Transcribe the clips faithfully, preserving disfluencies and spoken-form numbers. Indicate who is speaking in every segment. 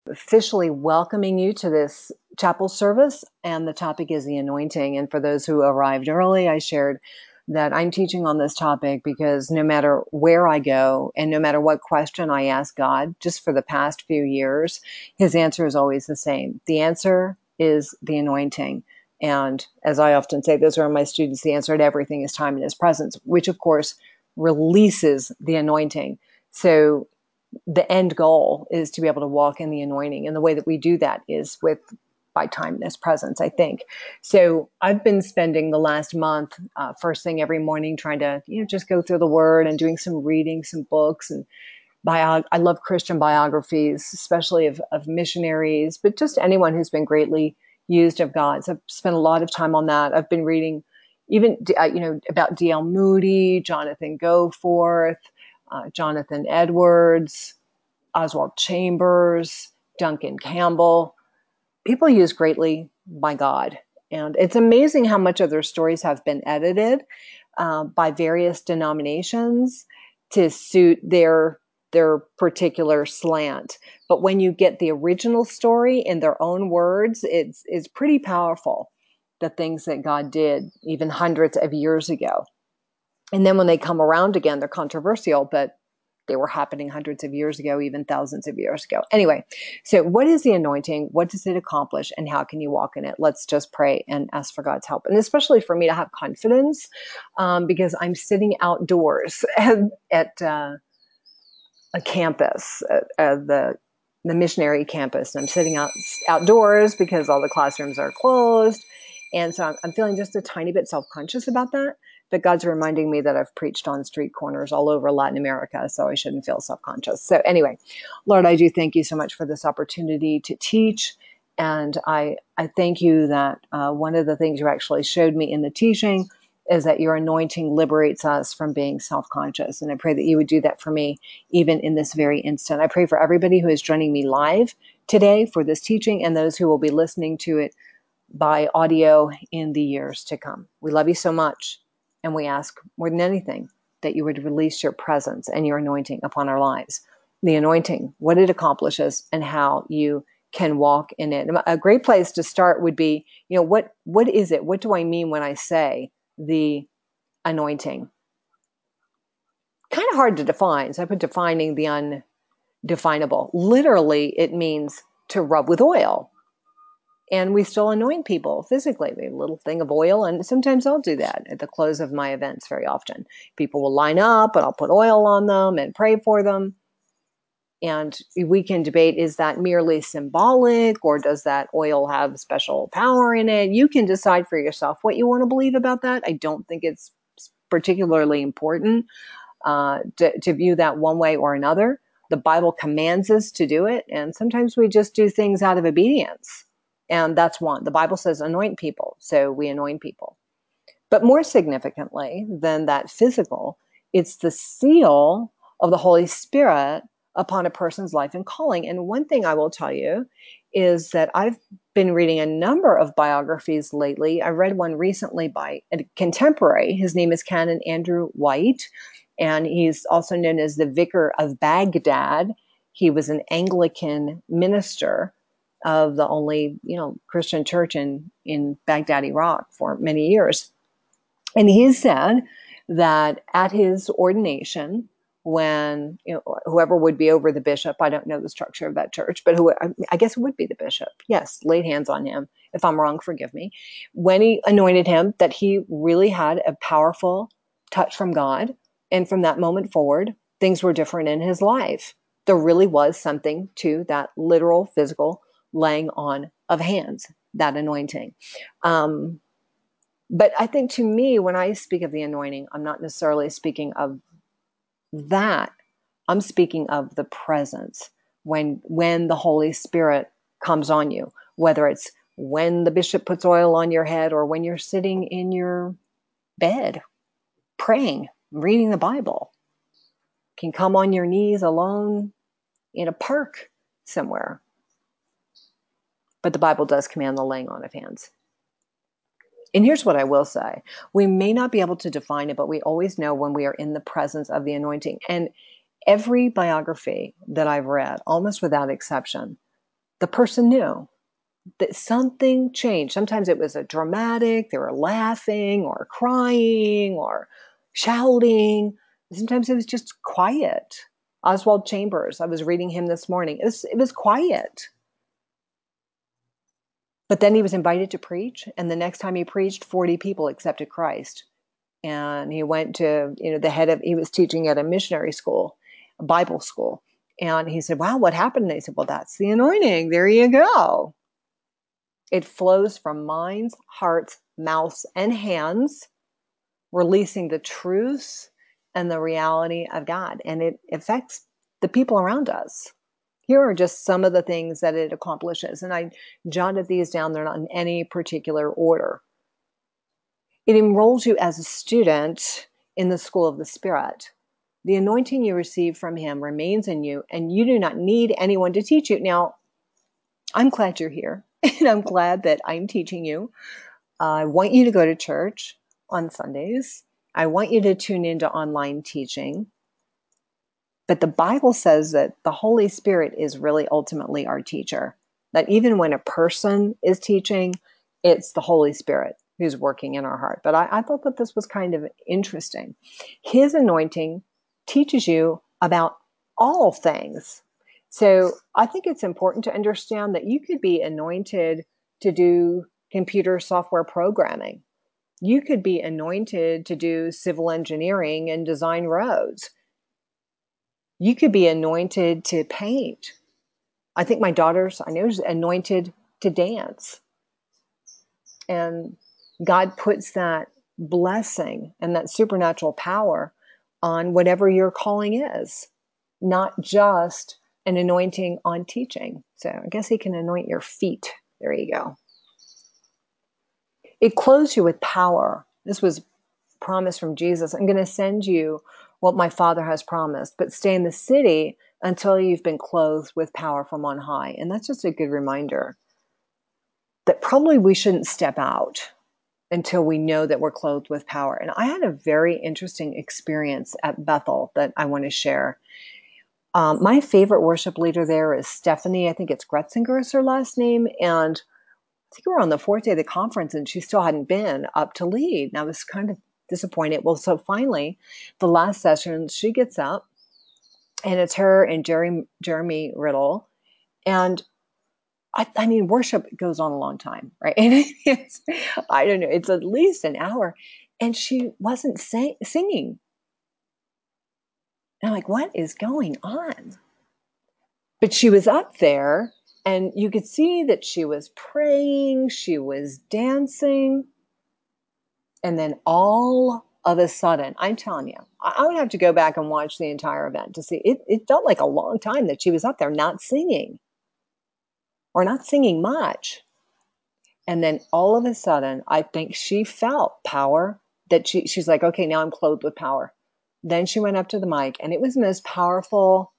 Speaker 1: officially welcoming you to this chapel service, and the topic is the anointing. And for those who arrived early, I shared that I'm teaching on this topic because no matter where I go and no matter what question I ask God, just for the past few years, his answer is always the same. The answer is the anointing. And as I often say, those are my students, the answer to everything is time in his presence, which of course releases the anointing. So the end goal is to be able to walk in the anointing. And the way that we do that is with by time in his presence, I think. So I've been spending the last month, uh, first thing every morning, trying to, you know, just go through the word and doing some reading, some books and bio. I love Christian biographies, especially of, of missionaries, but just anyone who's been greatly used of God. So I've spent a lot of time on that. I've been reading even, uh, you know, about D L Moody, Jonathan Goforth, uh, Jonathan Edwards, Oswald Chambers, Duncan Campbell, people used greatly by God. And it's amazing how much of their stories have been edited uh, by various denominations to suit their their particular slant. But when you get the original story in their own words, it's it's pretty powerful, the things that God did even hundreds of years ago. And then when they come around again, they're controversial, but they were happening hundreds of years ago, even thousands of years ago. Anyway, so what is the anointing? What does it accomplish? And how can you walk in it? Let's just pray and ask for God's help. And especially for me to have confidence, um, because I'm sitting outdoors at, at uh, a campus, at, at the the missionary campus. And I'm sitting out outdoors because all the classrooms are closed. And so I'm, I'm feeling just a tiny bit self-conscious about that. But God's reminding me that I've preached on street corners all over Latin America, so I shouldn't feel self-conscious. So anyway, Lord, I do thank you so much for this opportunity to teach. And I, I thank you that uh, one of the things you actually showed me in the teaching is that your anointing liberates us from being self-conscious. And I pray that you would do that for me, even in this very instant. I pray for everybody who is joining me live today for this teaching and those who will be listening to it by audio in the years to come. We love you so much. And we ask more than anything that you would release your presence and your anointing upon our lives. The anointing, what it accomplishes and how you can walk in it. A great place to start would be, you know, what, what is it? What do I mean when I say the anointing? Kind of hard to define. So I put defining the undefinable. Literally, it means to rub with oil. And we still anoint people physically. We have a little thing of oil, and sometimes I'll do that at the close of my events very often. People will line up, and I'll put oil on them and pray for them. And we can debate, is that merely symbolic, or does that oil have special power in it? You can decide for yourself what you want to believe about that. I don't think it's particularly important uh, to, to view that one way or another. The Bible commands us to do it, and sometimes we just do things out of obedience. And that's one. The Bible says anoint people, so we anoint people. But more significantly than that physical, it's the seal of the Holy Spirit upon a person's life and calling. And one thing I will tell you is that I've been reading a number of biographies lately. I read one recently by a contemporary. His name is Canon Andrew White, and he's also known as the Vicar of Baghdad. He was an Anglican minister of the only, you know, Christian church in, in Baghdad, Iraq for many years. And he said that at his ordination, when, you know, whoever would be over the bishop, I don't know the structure of that church, but who, I guess it would be the bishop. Yes, laid hands on him. If I'm wrong, forgive me. When he anointed him, that he really had a powerful touch from God. And from that moment forward, things were different in his life. There really was something to that literal, physical laying on of hands, that anointing. Um, but I think to me, when I speak of the anointing, I'm not necessarily speaking of that. I'm speaking of the presence when, when the Holy Spirit comes on you, whether it's when the bishop puts oil on your head or when you're sitting in your bed, praying, reading the Bible, can come on your knees alone in a park somewhere. But the Bible does command the laying on of hands. And here's what I will say. We may not be able to define it, but we always know when we are in the presence of the anointing. And every biography that I've read, almost without exception, the person knew that something changed. Sometimes it was a dramatic, they were laughing or crying or shouting. Sometimes it was just quiet. Oswald Chambers, I was reading him this morning. It was, it was quiet. But then he was invited to preach, and the next time he preached, forty people accepted Christ. And he went to, you know, the head of, he was teaching at a missionary school, a Bible school. And he said, wow, what happened? And they said, well, that's the anointing. There you go. It flows from minds, hearts, mouths, and hands, releasing the truth and the reality of God. And it affects the people around us. Here are just some of the things that it accomplishes. And I jotted these down. They're not in any particular order. It enrolls you as a student in the school of the Spirit. The anointing you receive from him remains in you, and you do not need anyone to teach you. Now, I'm glad you're here, and I'm glad that I'm teaching you. I want you to go to church on Sundays. I want you to tune into online teaching. But the Bible says that the Holy Spirit is really ultimately our teacher. That even when a person is teaching, it's the Holy Spirit who's working in our heart. But I, I thought that this was kind of interesting. His anointing teaches you about all things. So I think it's important to understand that you could be anointed to do computer software programming. You could be anointed to do civil engineering and design roads. You could be anointed to paint. I think my daughter's, I know, is anointed to dance. And God puts that blessing and that supernatural power on whatever your calling is, not just an anointing on teaching. So I guess he can anoint your feet. There you go. It clothes you with power. This was promise from Jesus. I'm going to send you what my Father has promised, but stay in the city until you've been clothed with power from on high. And that's just a good reminder that probably we shouldn't step out until we know that we're clothed with power. And I had a very interesting experience at Bethel that I want to share. Um, my favorite worship leader there is Stephanie. I think it's Gretzinger is her last name. And I think we were on the fourth day of the conference and she still hadn't been up to lead. And I was kind of disappointed. Well, so finally, the last session, she gets up and it's her and Jerry, Jeremy Riddle. And I, I mean, worship goes on a long time, right? And it's, I don't know, it's at least an hour. And she wasn't sing, singing. And I'm like, what is going on? But she was up there and you could see that she was praying, she was dancing. And then all of a sudden, I'm telling you, I would have to go back and watch the entire event to see. It, it felt like a long time that she was up there not singing or not singing much. And then all of a sudden, I think she felt power that she, she's like, okay, now I'm clothed with power. Then she went up to the mic and it was the most powerful.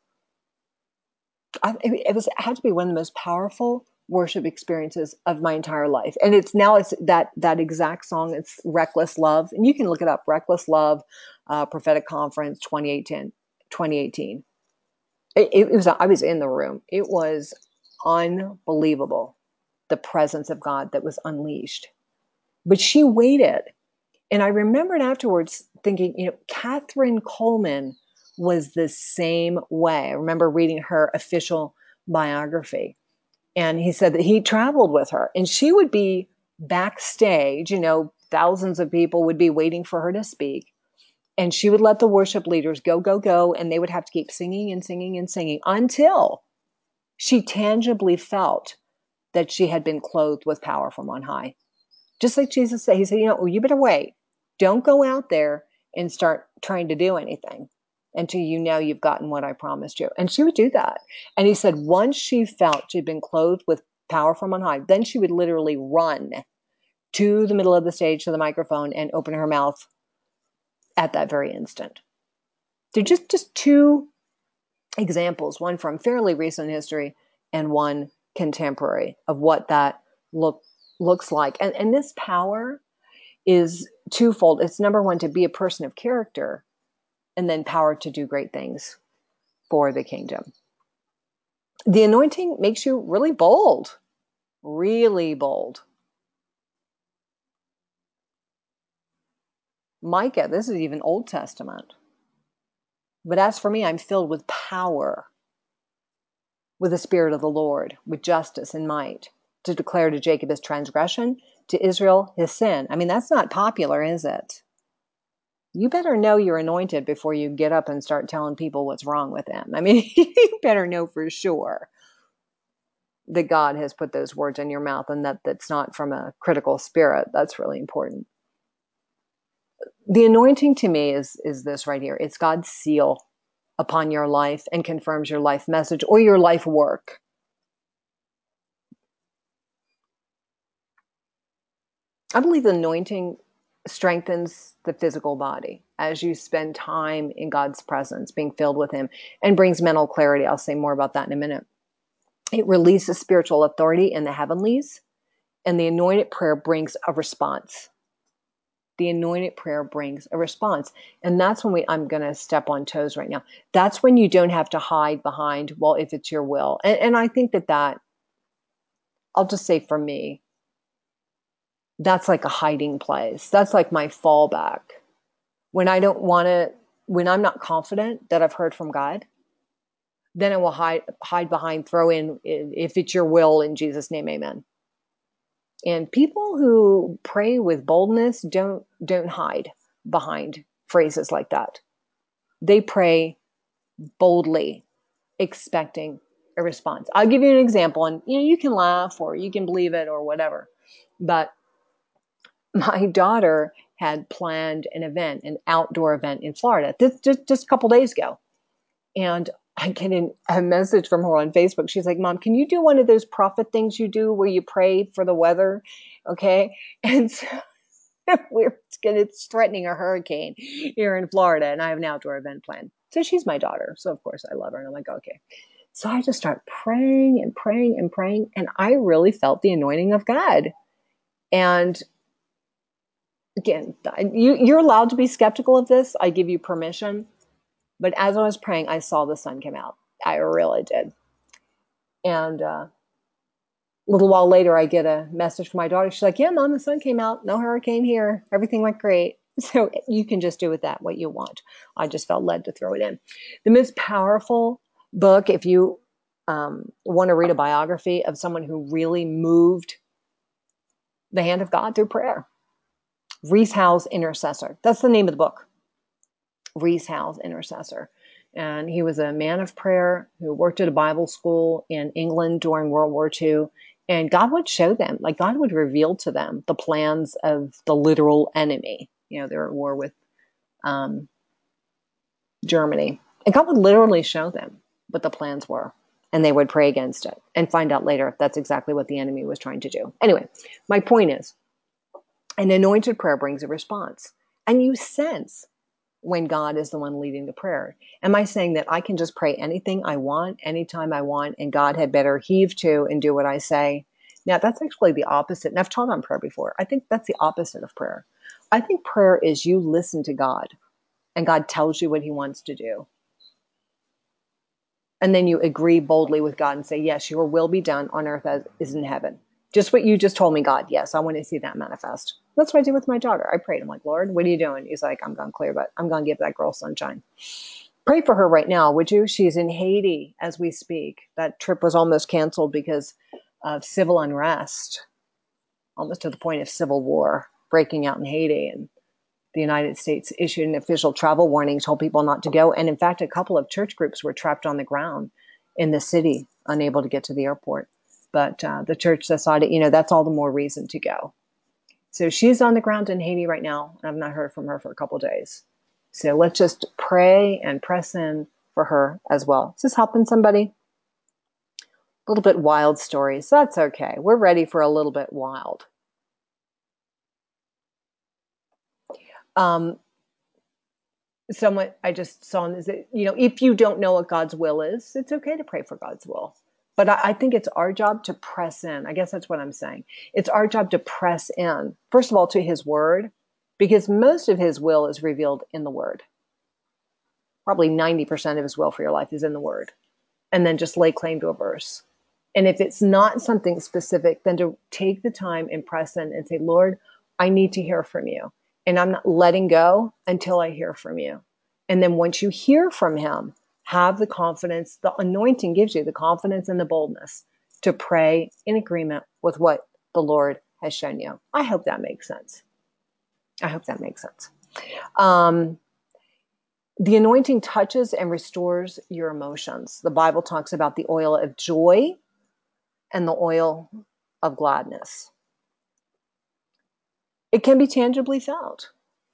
Speaker 1: I, it, it was, it had to be one of the most powerful worship experiences of my entire life. And it's now it's that, that exact song. It's Reckless Love. And you can look it up. Reckless Love, uh, Prophetic Conference, twenty eighteen, twenty eighteen. It, it was, I was in the room. It was unbelievable. The presence of God that was unleashed, but she waited. And I remembered afterwards thinking, you know, Catherine Coleman was the same way. I remember reading her official biography. And he said that he traveled with her and she would be backstage, you know, thousands of people would be waiting for her to speak. And she would let the worship leaders go, go, go. And they would have to keep singing and singing and singing until she tangibly felt that she had been clothed with power from on high. Just like Jesus said, he said, you know, you better wait. Don't go out there and start trying to do anything until you know you've gotten what I promised you. And she would do that. And he said, once she felt she'd been clothed with power from on high, then she would literally run to the middle of the stage, to the microphone, and open her mouth at that very instant. They're just, just two examples, one from fairly recent history and one contemporary of what that look, looks like. And, and this power is twofold. It's number one, to be a person of character, and then power to do great things for the kingdom. The anointing makes you really bold, really bold. Micah, this is even Old Testament. But as for me, I'm filled with power, with the Spirit of the Lord, with justice and might, to declare to Jacob his transgression, to Israel his sin. I mean, that's not popular, is it? You better know you're anointed before you get up and start telling people what's wrong with them. I mean, you better know for sure that God has put those words in your mouth and that that's not from a critical spirit. That's really important. The anointing to me is, is this right here. It's God's seal upon your life and confirms your life message or your life work. I believe the anointing strengthens the physical body as you spend time in God's presence, being filled with him, and brings mental clarity. I'll say more about that in a minute. It releases spiritual authority in the heavenlies, and the anointed prayer brings a response. The anointed prayer brings a response. And that's when we, I'm going to step on toes right now. That's when you don't have to hide behind, well, if it's your will. And, and I think that that, I'll just say for me, that's like a hiding place. That's like my fallback. When I don't want to, when I'm not confident that I've heard from God, then I will hide, hide behind, throw in, if it's your will, in Jesus' name, amen. And people who pray with boldness don't, don't hide behind phrases like that. They pray boldly, expecting a response. I'll give you an example, and you know, you can laugh or you can believe it or whatever. But my daughter had planned an event, an outdoor event in Florida, this, just, just a couple days ago. And I get a message from her on Facebook. She's like, Mom, can you do one of those prophet things you do where you pray for the weather? Okay. And so we're it's threatening a hurricane here in Florida, and I have an outdoor event planned. So she's my daughter. So of course I love her. And I'm like, okay. So I just start praying and praying and praying. And I really felt the anointing of God. And again, you, you're allowed to be skeptical of this. I give you permission. But as I was praying, I saw the sun come out. I really did. And uh, a little while later, I get a message from my daughter. She's like, yeah, Mom, the sun came out. No hurricane here. Everything went great. So you can just do with that what you want. I just felt led to throw it in. The most powerful book, if you um, want to read a biography of someone who really moved the hand of God through prayer, Rees Howells Intercessor. That's the name of the book. Rees Howells Intercessor. And he was a man of prayer who worked at a Bible school in England during World War Two. And God would show them, like God would reveal to them the plans of the literal enemy. You know, they were at war with um, Germany. And God would literally show them what the plans were. And they would pray against it and find out later if that's exactly what the enemy was trying to do. Anyway, my point is, an anointed prayer brings a response. And you sense when God is the one leading the prayer. Am I saying that I can just pray anything I want, anytime I want, and God had better heave to and do what I say? Now, that's actually the opposite. And I've taught on prayer before. I think that's the opposite of prayer. I think prayer is you listen to God, and God tells you what he wants to do. And then you agree boldly with God and say, yes, your will be done on earth as is in heaven. Just what you just told me, God. Yes, I want to see that manifest. That's what I did with my daughter. I prayed. I'm like, Lord, what are you doing? He's like, I'm going to clear, but I'm going to give that girl sunshine. Pray for her right now, would you? She's in Haiti as we speak. That trip was almost canceled because of civil unrest, almost to the point of civil war breaking out in Haiti. And the United States issued an official travel warning, told people not to go. And in fact, a couple of church groups were trapped on the ground in the city, unable to get to the airport. But uh, the church decided, you know, that's all the more reason to go. So she's on the ground in Haiti right now. I've not heard from her for a couple of days. So let's just pray and press in for her as well. Is this helping somebody? A little bit wild stories. That's okay. We're ready for a little bit wild. Um, someone I just saw is that, you know, if you don't know what God's will is, it's okay to pray for God's will. But I, I think it's our job to press in. I guess that's what I'm saying. It's our job to press in, first of all, to his word, because most of his will is revealed in the word. Probably ninety percent of his will for your life is in the word. and then just lay claim to a verse. And if it's not something specific, then to take the time and press in and say, Lord, I need to hear from you. And I'm not letting go until I hear from you. And then once you hear from him, have the confidence, the anointing gives you the confidence and the boldness to pray in agreement with what the Lord has shown you. I hope that makes sense. I hope that makes sense. Um, the anointing touches and restores your emotions. The Bible talks about the oil of joy and the oil of gladness. It can be tangibly felt,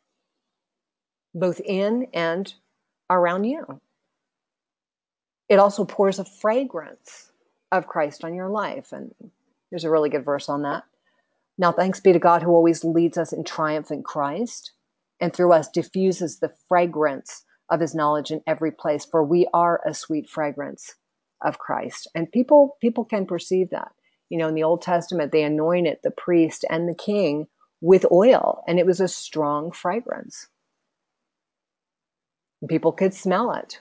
Speaker 1: both in and around you. It also pours a fragrance of Christ on your life. And there's a really good verse on that. Now, thanks be to God who always leads us in triumph in Christ, and through us diffuses the fragrance of his knowledge in every place, for we are a sweet fragrance of Christ. And people, people can perceive that. You know, in the Old Testament, they anointed the priest and the king with oil, and it was a strong fragrance. People could smell it.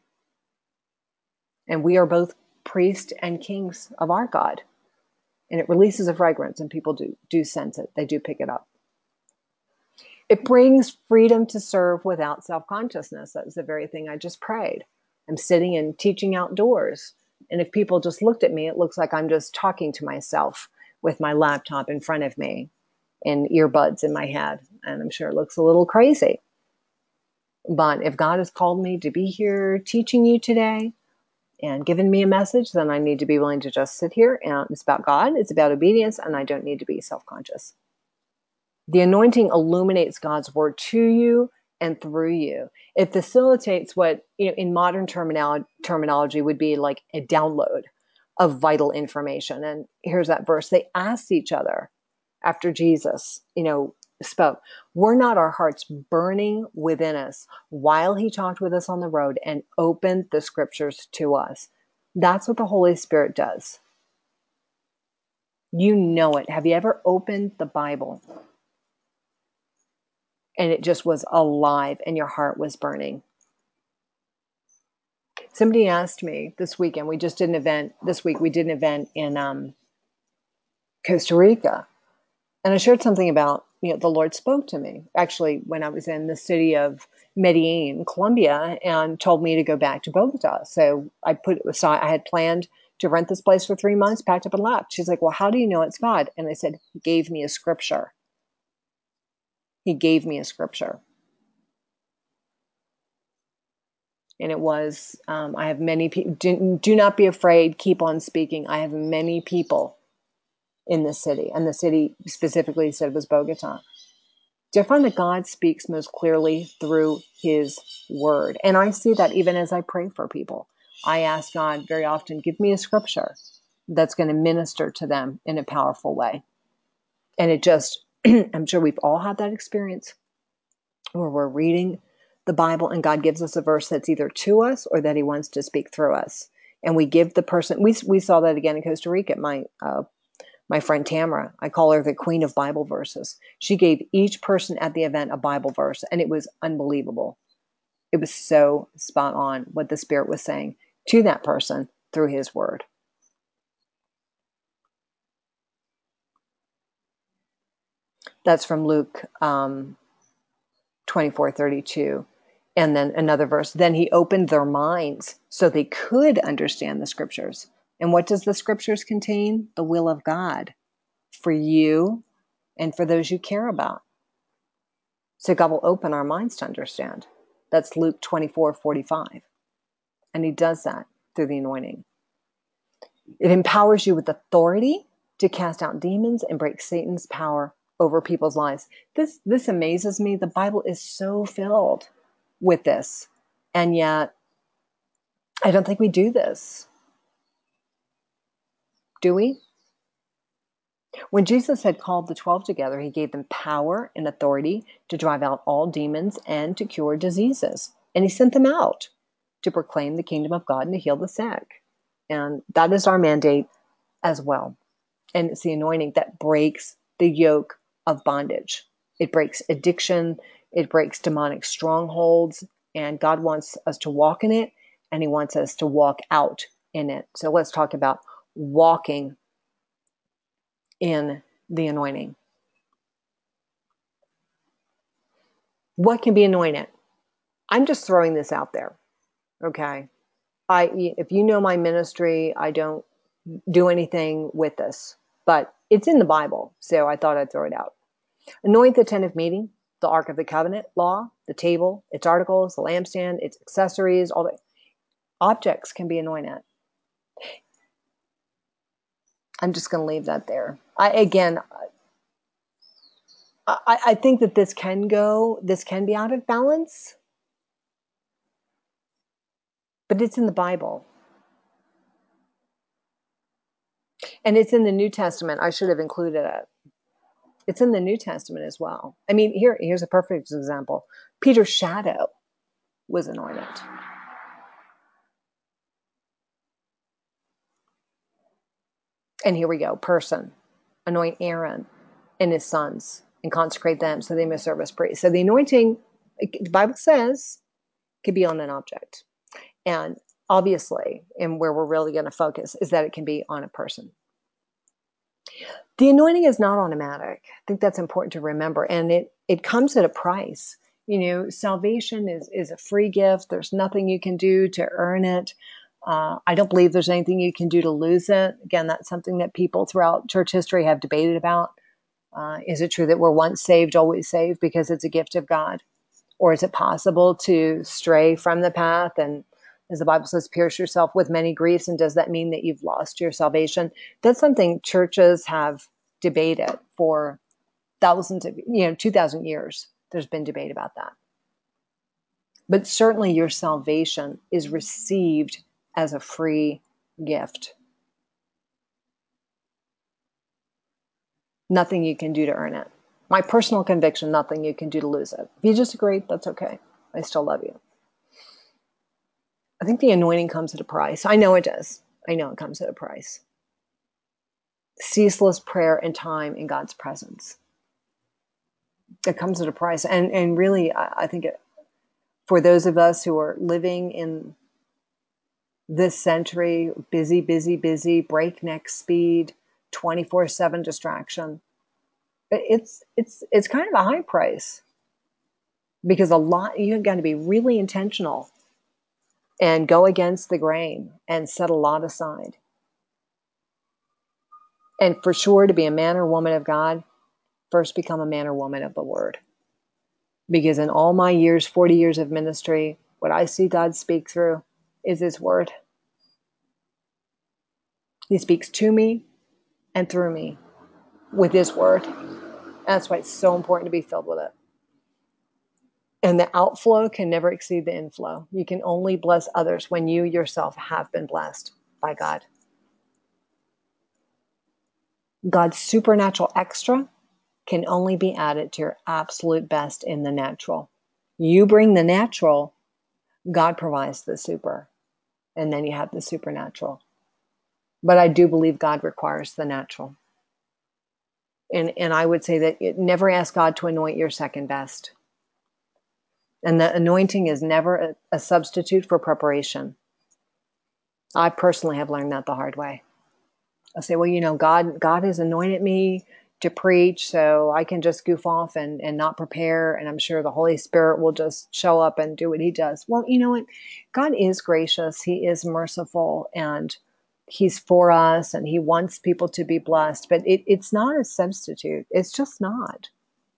Speaker 1: And we are both priests and kings of our God. And it releases a fragrance, and people do, do sense it. They do pick it up. It brings freedom to serve without self-consciousness. That was the very thing I just prayed. I'm sitting and teaching outdoors. And if people just looked at me, it looks like I'm just talking to myself with my laptop in front of me and earbuds in my head. And I'm sure it looks a little crazy. But if God has called me to be here teaching you today and given me a message, then I need to be willing to just sit here. And it's about God. It's about obedience. And I don't need to be self-conscious. The anointing illuminates God's word to you and through you. It facilitates what, you know, in modern terminolo- terminology would be like a download of vital information. And here's that verse. They asked each other after Jesus, you know, spoke, were not our hearts burning within us while he talked with us on the road and opened the scriptures to us? That's what the Holy Spirit does. You know it. Have you ever opened the Bible and it just was alive and your heart was burning? Somebody asked me this weekend, we just did an event, this week we did an event in um, Costa Rica. And I shared something about, you know, the Lord spoke to me, actually, when I was in the city of Medellin, Colombia, and told me to go back to Bogota. So I put it aside. I had planned to rent this place for three months, packed up and left. She's like, well, how do you know it's God? And I said, he gave me a scripture. He gave me a scripture. And it was, um, I have many people, do, do not be afraid, keep on speaking. I have many people in this city. And the city specifically said it was Bogota. Do I find that God speaks most clearly through his word? And I see that even as I pray for people. I ask God very often, give me a scripture that's going to minister to them in a powerful way. And it just, I'm sure we've all had that experience where we're reading the Bible and God gives us a verse that's either to us or that he wants to speak through us. And we give the person, we, we saw that again in Costa Rica. My, uh, my friend Tamara, I call her the queen of Bible verses. She gave each person at the event a Bible verse, and it was unbelievable. It was so spot on what the Spirit was saying to that person through his word. That's from Luke um, twenty-four thirty-two. And then another verse, then he opened their minds so they could understand the scriptures. And what does the scriptures contain? The will of God for you and for those you care about. So God will open our minds to understand. That's Luke twenty-four forty-five. And he does that through the anointing. It empowers you with authority to cast out demons and break Satan's power over people's lives. This, this amazes me. The Bible is so filled with this. And yet, I don't think we do this. Do we? When Jesus had called the twelve together, he gave them power and authority to drive out all demons and to cure diseases. And he sent them out to proclaim the kingdom of God and to heal the sick. And that is our mandate as well. And it's the anointing that breaks the yoke of bondage. It breaks addiction. It breaks demonic strongholds. And God wants us to walk in it. And he wants us to walk out in it. So let's talk about walking in the anointing. What can be anointed? I'm just throwing this out there. Okay. I, if you know my ministry, I don't do anything with this, but it's in the Bible. So I thought I'd throw it out. Anoint the tent of meeting, the Ark of the Covenant, law, the table, its articles, the lampstand, its accessories, all the objects can be anointed. I'm just going to leave that there. I, again, I, I think that this can go, this can be out of balance, but it's in the Bible. And it's in the New Testament. I should have included it. It's in the New Testament as well. I mean, here, here's a perfect example. Peter's shadow was anointed. And here we go. Person. Anoint Aaron and his sons and consecrate them so they may serve as priests. So the anointing, the Bible says, could be on an object. And obviously, and where we're really going to focus is that it can be on a person. The anointing is not automatic. I think that's important to remember. And it, it comes at a price. You know, salvation is, is a free gift. There's nothing you can do to earn it. Uh, I don't believe there's anything you can do to lose it. Again, that's something that people throughout church history have debated about. Uh, is it true that we're once saved, always saved because it's a gift of God? Or is it possible to stray from the path and, as the Bible says, pierce yourself with many griefs? And does that mean that you've lost your salvation? That's something churches have debated for thousands of, you know, two thousand years. There's been debate about that. But certainly your salvation is received as a free gift. Nothing you can do to earn it. My personal conviction, nothing you can do to lose it. If you disagree, that's okay. I still love you. I think the anointing comes at a price. I know it does. I know it comes at a price. Ceaseless prayer and time in God's presence. It comes at a price. And, and really, I, I think it, for those of us who are living in this century, busy, busy, busy, breakneck speed, twenty-four seven distraction, it's it's it's kind of a high price, because a lot, you've got to be really intentional and go against the grain and set a lot aside. And for sure, to be a man or woman of God, first become a man or woman of the Word. Because in all my years, forty years of ministry, what I see God speak through is His Word. He speaks to me and through me with His Word. That's why it's so important to be filled with it. And the outflow can never exceed the inflow. You can only bless others when you yourself have been blessed by God. God's supernatural extra can only be added to your absolute best in the natural. You bring the natural, God provides the super, and then you have the supernatural. But I do believe God requires the natural. And, and I would say that it, never ask God to anoint your second best. And the anointing is never a, a substitute for preparation. I personally have learned that the hard way. I say, well, you know, God, God has anointed me to preach, so I can just goof off and, and not prepare. And I'm sure the Holy Spirit will just show up and do what He does. Well, you know what? God is gracious. He is merciful, and He's for us, and He wants people to be blessed. But it, it's not a substitute. It's just not.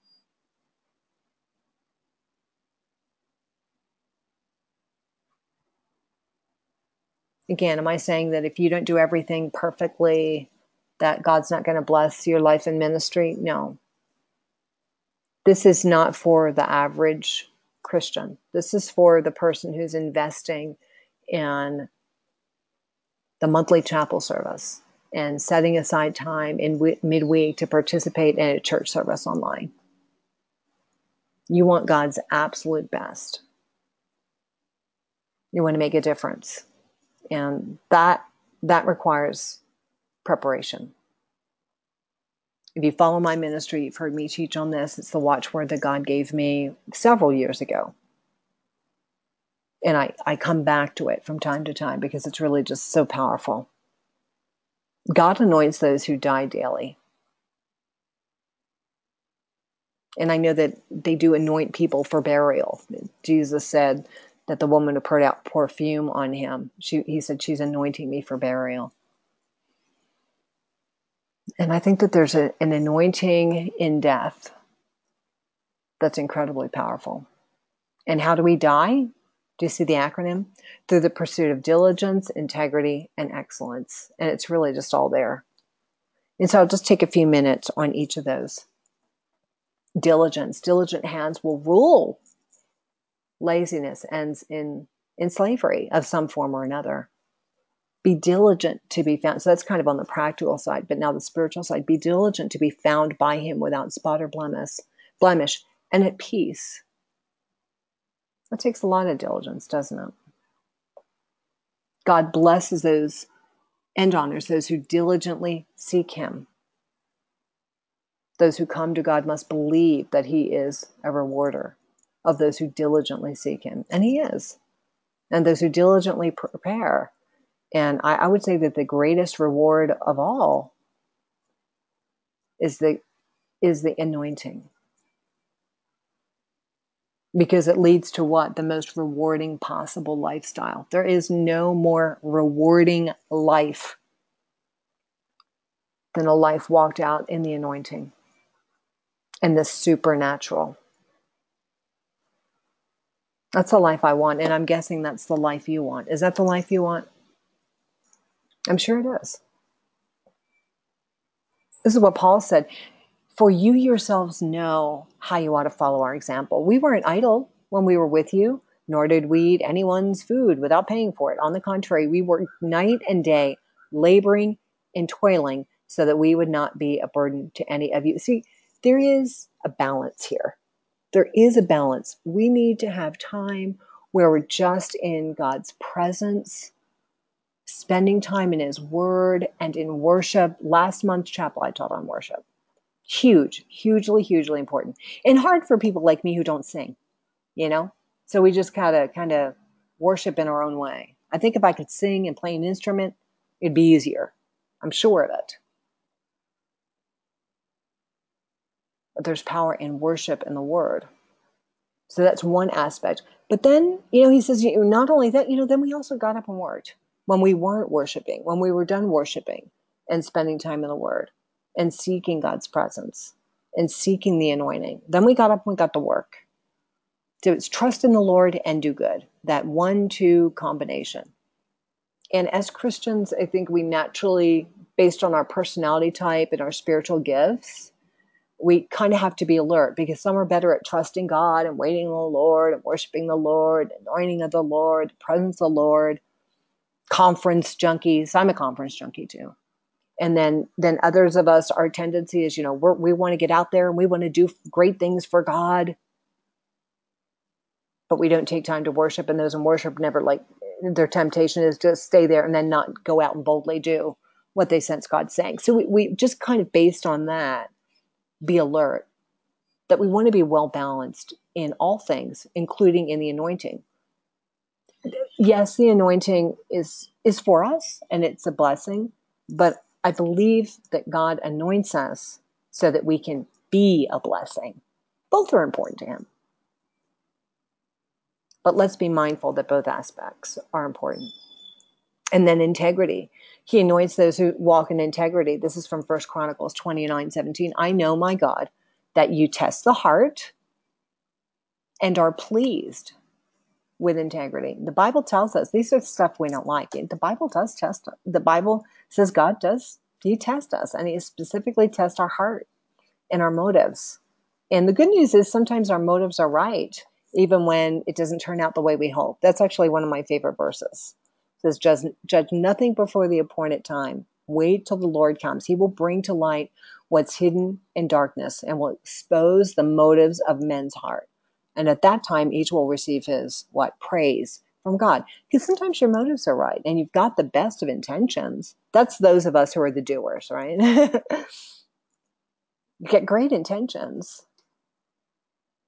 Speaker 1: Again, am I saying that if you don't do everything perfectly, that God's not going to bless your life and ministry? No. This is not for the average Christian. This is for the person who's investing in the monthly chapel service and setting aside time in w- midweek to participate in a church service online. You want God's absolute best. You want to make a difference. And that that requires preparation. If you follow my ministry, you've heard me teach on this. It's the watchword that God gave me several years ago. And I, I come back to it from time to time because it's really just so powerful. God anoints those who die daily. And I know that they do anoint people for burial. Jesus said that the woman who poured out perfume on him, she, he said, she's anointing me for burial. And I think that there's a, an anointing in death that's incredibly powerful. And how do we die? Do you see the acronym? Through the pursuit of diligence, integrity, and excellence. And it's really just all there. And so I'll just take a few minutes on each of those. Diligence. Diligent hands will rule. Laziness ends in, in slavery of some form or another. Be diligent to be found. So that's kind of on the practical side, but now the spiritual side. Be diligent to be found by him without spot or blemish, blemish, and at peace. That takes a lot of diligence, doesn't it? God blesses those and honors those who diligently seek him. Those who come to God must believe that he is a rewarder of those who diligently seek him. And he is. And those who diligently prepare. And I, I would say that the greatest reward of all is the is the anointing. Because it leads to what? The most rewarding possible lifestyle. There is no more rewarding life than a life walked out in the anointing and the supernatural. That's the life I want, and I'm guessing that's the life you want. Is that the life you want? I'm sure it is. This is what Paul said. For you yourselves know how you ought to follow our example. We weren't idle when we were with you, nor did we eat anyone's food without paying for it. On the contrary, we worked night and day, laboring and toiling, so that we would not be a burden to any of you. See, there is a balance here. There is a balance. We need to have time where we're just in God's presence, spending time in his word and in worship. Last month's chapel, I taught on worship. Huge, hugely, hugely important. And hard for people like me who don't sing, you know? So we just gotta kind of worship in our own way. I think if I could sing and play an instrument, it'd be easier. I'm sure of it. But there's power in worship and the word. So that's one aspect. But then, you know, he says, you know, not only that, you know, then we also got up and worked when we weren't worshiping, when we were done worshiping and spending time in the word and seeking God's presence and seeking the anointing. Then we got up and we got to work. So it's trust in the Lord and do good. That one, two combination. And as Christians, I think we naturally, based on our personality type and our spiritual gifts, we kind of have to be alert because some are better at trusting God and waiting on the Lord and worshiping the Lord, anointing of the Lord, presence of the Lord, conference junkies. I'm a conference junkie too. And then, then others of us, our tendency is, you know, we're, we want to get out there and we want to do great things for God, but we don't take time to worship. And those in worship never, like, their temptation is to stay there and then not go out and boldly do what they sense God's saying. So we, we just kind of based on that, be alert that we want to be well balanced in all things, including in the anointing. Yes, the anointing is is for us and it's a blessing, but I believe that God anoints us so that we can be a blessing. Both are important to him. But let's be mindful that both aspects are important. And then integrity. He anoints those who walk in integrity. This is from First Chronicles twenty-nine seventeen. I know, my God, that you test the heart and are pleased with integrity. The Bible tells us these are stuff we don't like. The Bible does test. The Bible says God does. He tests us, and he specifically tests our heart and our motives. And the good news is sometimes our motives are right, even when it doesn't turn out the way we hope. That's actually one of my favorite verses. It says, judge, judge nothing before the appointed time. Wait till the Lord comes. He will bring to light what's hidden in darkness and will expose the motives of men's heart. And at that time, each will receive his, what, praise from God. Because sometimes your motives are right and you've got the best of intentions. That's those of us who are the doers, right? You get great intentions.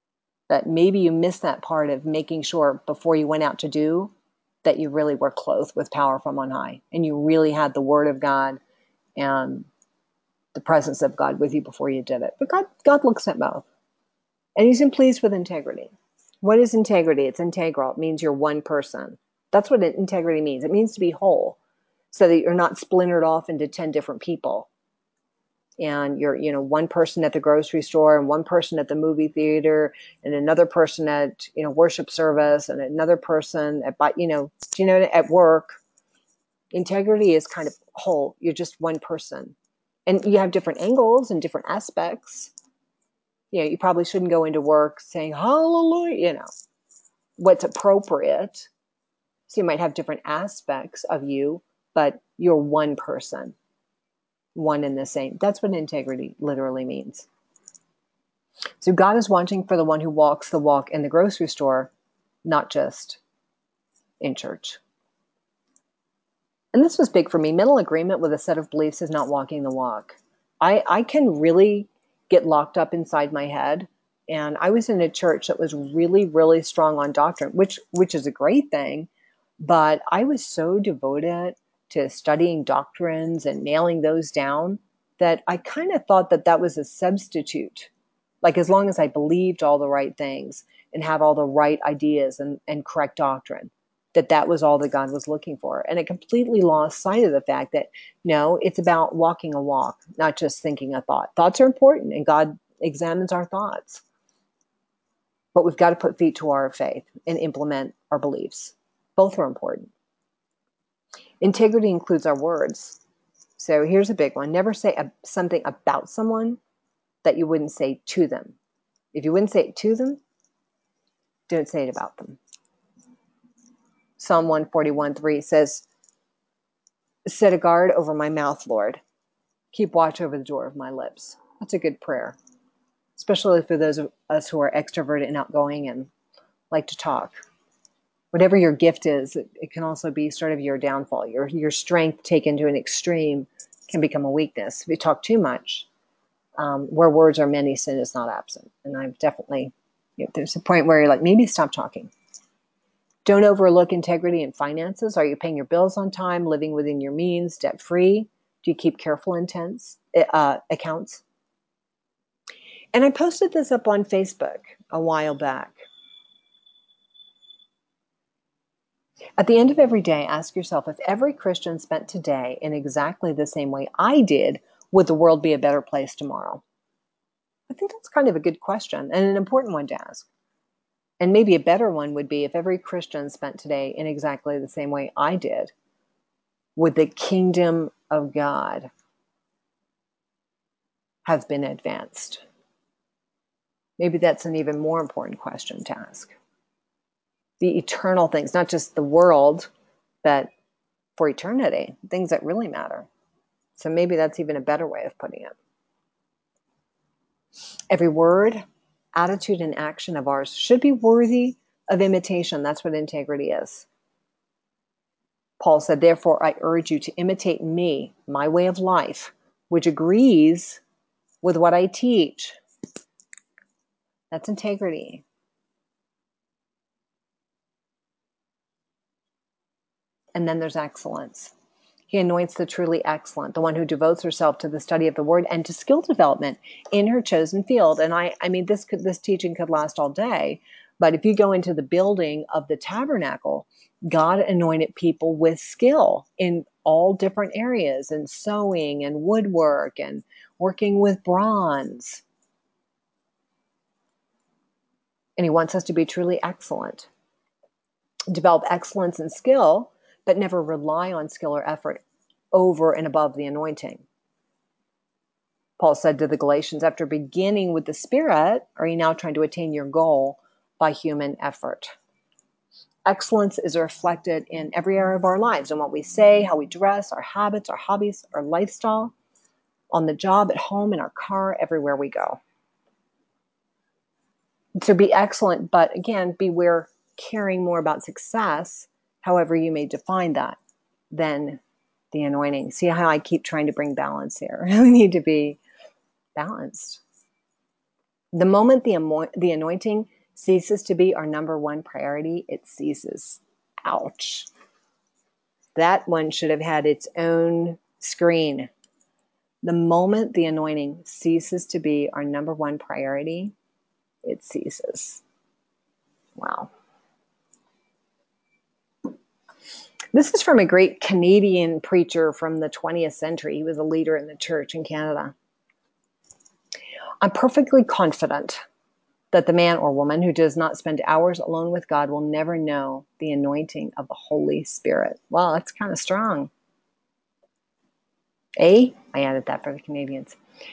Speaker 1: That maybe you missed that part of making sure before you went out to do that you really were clothed with power from on high and you really had the word of God and the presence of God with you before you did it. But God, God looks at both. And he's pleased with integrity. What is integrity? It's integral. It means you're one person. That's what integrity means. It means to be whole so that you're not splintered off into ten different people. And you're, you know, one person at the grocery store and one person at the movie theater and another person at, you know, worship service and another person at, you know, you know, at work. Integrity is kind of whole. You're just one person. And you have different angles and different aspects. You know, you probably shouldn't go into work saying, hallelujah, you know, what's appropriate. So you might have different aspects of you, but you're one person, one and the same. That's what integrity literally means. So God is wanting for the one who walks the walk in the grocery store, not just in church. And this was big for me. Mental agreement with a set of beliefs is not walking the walk. I, I can really get locked up inside my head. And I was in a church that was really, really strong on doctrine, which which is a great thing. But I was so devoted to studying doctrines and nailing those down that I kind of thought that that was a substitute. Like as long as I believed all the right things and had all the right ideas and, and correct doctrine, that that was all that God was looking for. And it completely lost sight of the fact that, no, it's about walking a walk, not just thinking a thought. Thoughts are important, and God examines our thoughts. But we've got to put feet to our faith and implement our beliefs. Both are important. Integrity includes our words. So here's a big one. Never say a, something about someone that you wouldn't say to them. If you wouldn't say it to them, don't say it about them. Psalm one forty-one three says, set a guard over my mouth, Lord. Keep watch over the door of my lips. That's a good prayer, especially for those of us who are extroverted and outgoing and like to talk. Whatever your gift is, it, it can also be sort of your downfall. Your, your strength taken to an extreme can become a weakness. If you talk too much, um, where words are many, sin is not absent. And I've definitely, you know, there's a point where you're like, maybe stop talking. Don't overlook integrity in finances. Are you paying your bills on time, living within your means, debt-free? Do you keep careful intents, uh, accounts? And I posted this up on Facebook a while back. At the end of every day, ask yourself, if every Christian spent today in exactly the same way I did, would the world be a better place tomorrow? I think that's kind of a good question and an important one to ask. And maybe a better one would be, if every Christian spent today in exactly the same way I did, would the kingdom of God have been advanced? Maybe that's an even more important question to ask. The eternal things, not just the world, but for eternity, things that really matter. So maybe that's even a better way of putting it. Every word, attitude, and action of ours should be worthy of imitation. That's what integrity is. Paul said, therefore, I urge you to imitate me, my way of life, which agrees with what I teach. That's integrity. And then there's excellence. He anoints the truly excellent, the one who devotes herself to the study of the word and to skill development in her chosen field. And I, I mean, this could, this teaching could last all day. But if you go into the building of the tabernacle, God anointed people with skill in all different areas, and sewing and woodwork and working with bronze. And he wants us to be truly excellent. Develop excellence and skill, but never rely on skill or effort over and above the anointing. Paul said to the Galatians, after beginning with the Spirit, are you now trying to attain your goal by human effort? Excellence is reflected in every area of our lives, in what we say, how we dress, our habits, our hobbies, our lifestyle, on the job, at home, in our car, everywhere we go. To be excellent, but again, beware caring more about success, however you may define that, than the anointing. See how I keep trying to bring balance here? We need to be balanced. The moment the, amo- the anointing ceases to be our number one priority, it ceases. Ouch. That one should have had its own screen. The moment the anointing ceases to be our number one priority, it ceases. Wow. This is from a great Canadian preacher from the twentieth century. He was a leader in the church in Canada. I'm perfectly confident that the man or woman who does not spend hours alone with God will never know the anointing of the Holy Spirit. Well, that's kind of strong. Eh? I added that for the Canadians.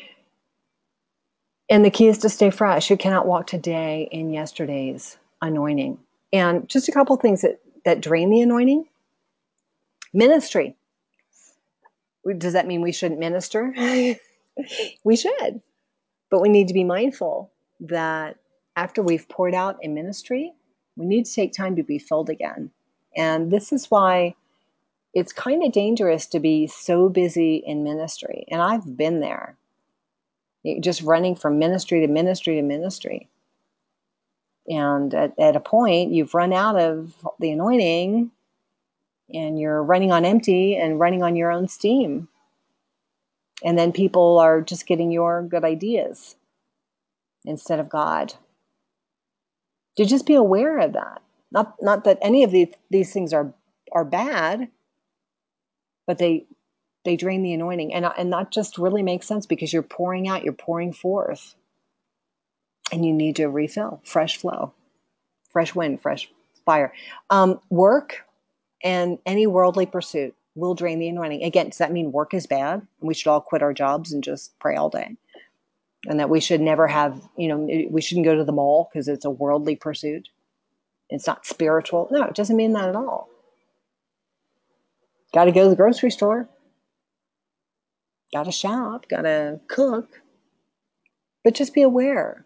Speaker 1: And the key is to stay fresh. You cannot walk today in yesterday's anointing. And just a couple things that, that drain the anointing. Ministry. Does that mean we shouldn't minister? We should. But we need to be mindful that after we've poured out in ministry, we need to take time to be filled again. And this is why it's kind of dangerous to be so busy in ministry. And I've been there, just running from ministry to ministry to ministry. And at, at a point, you've run out of the anointing and you're running on empty and running on your own steam. And then people are just getting your good ideas instead of God. To just be aware of that. Not not that any of these, these things are, are bad, but they they drain the anointing. And, and that just really makes sense because you're pouring out, you're pouring forth. And you need to refill, fresh flow, fresh wind, fresh fire. Um, work and any worldly pursuit will drain the anointing. Again, does that mean work is bad? We should all quit our jobs and just pray all day? And that we should never have, you know, we shouldn't go to the mall because it's a worldly pursuit. It's not spiritual. No, it doesn't mean that at all. Got to go to the grocery store. Got to shop. Got to cook. But just be aware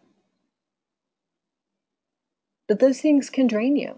Speaker 1: that those things can drain you.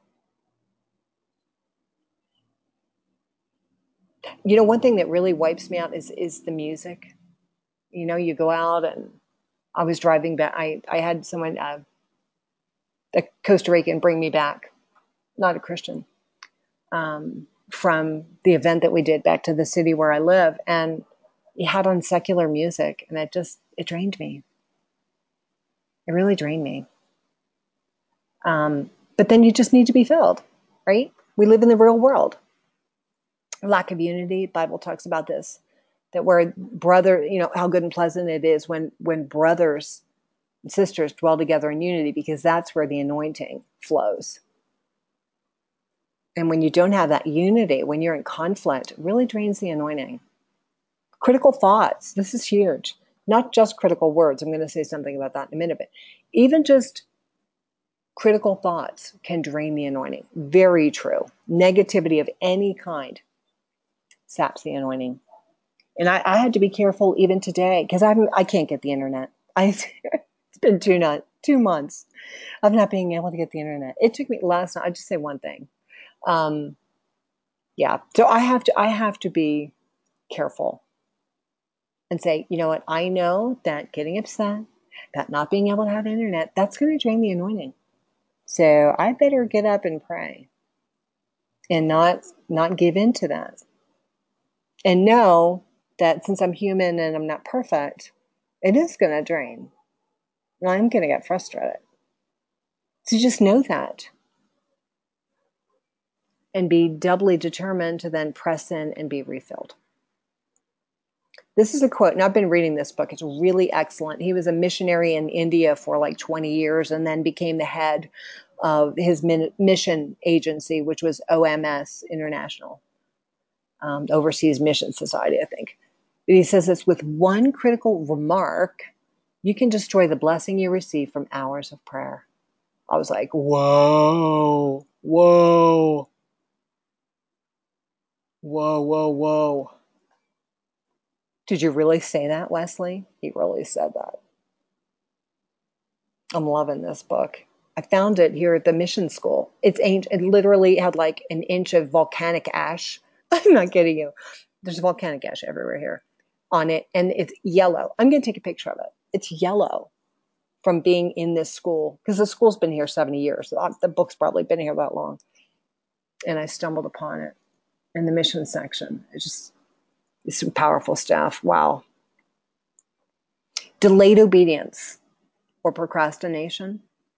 Speaker 1: You know, one thing that really wipes me out is is the music. You know, you go out and I was driving back. I, I had someone, uh, a Costa Rican, bring me back, not a Christian, um, from the event that we did back to the city where I live. And he had on secular music and it just, it drained me. It really drained me. Um, but then you just need to be filled, right? We live in the real world. Lack of unity, the Bible talks about this, that where brother, you know, how good and pleasant it is when, when brothers and sisters dwell together in unity, because that's where the anointing flows. And when you don't have that unity, when you're in conflict, it really drains the anointing. Critical thoughts, this is huge. Not just critical words. I'm going to say something about that in a minute, but even just critical thoughts can drain the anointing. Very true. Negativity of any kind saps the anointing. And I, I had to be careful even today because I I can't get the internet. I it's been two not two months of not being able to get the internet. It took me last night. I just say one thing. Um, yeah. So I have to I have to be careful and say, you know what? I know that getting upset, that not being able to have internet, that's going to drain the anointing. So I better get up and pray and not not give in to that. And know that since I'm human and I'm not perfect, it is going to drain. And I'm going to get frustrated. So just know that. And be doubly determined to then press in and be refilled. This is a quote, and I've been reading this book. It's really excellent. He was a missionary in India for like twenty years and then became the head of his mission agency, which was O M S International. Um, Overseas Mission Society, I think. But he says this: with one critical remark, you can destroy the blessing you receive from hours of prayer. I was like, whoa, whoa, whoa, whoa, whoa. Did you really say that, Wesley? He really said that. I'm loving this book. I found it here at the mission school. It's ancient. It literally had like an inch of volcanic ash. I'm not kidding you. There's volcanic ash everywhere here on it. And it's yellow. I'm going to take a picture of it. It's yellow. from being in this school, because the school's been here seventy years. The book's probably been here that long. And I stumbled upon it in the mission section. It's just, it's some powerful stuff. Wow. Delayed obedience or procrastination,